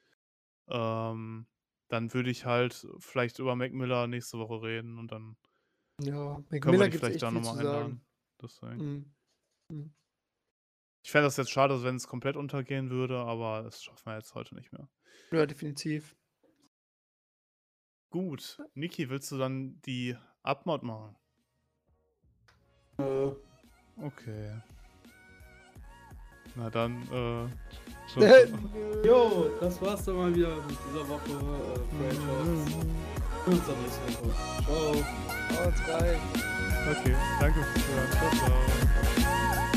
ähm, dann würde ich halt vielleicht über Mac Miller nächste Woche reden und dann Ja, Mac können wir Miller dich gibt's vielleicht echt da noch viel zu mal sagen. einladen. Deswegen. Mhm. Mhm. Ich fände das jetzt schade, wenn es komplett untergehen würde, aber das schaffen wir jetzt heute nicht mehr. Ja, definitiv. Gut. Niki, willst du dann die Abmod machen? Äh, Okay. Na dann, äh. ciao, Äh, ciao. nö. jo, das war's dann mal wieder mit dieser Woche. Äh, Franchise. Bis zur nächsten Woche. Ciao. Haut rein. Okay, danke fürs Zuhören. Ciao, ciao.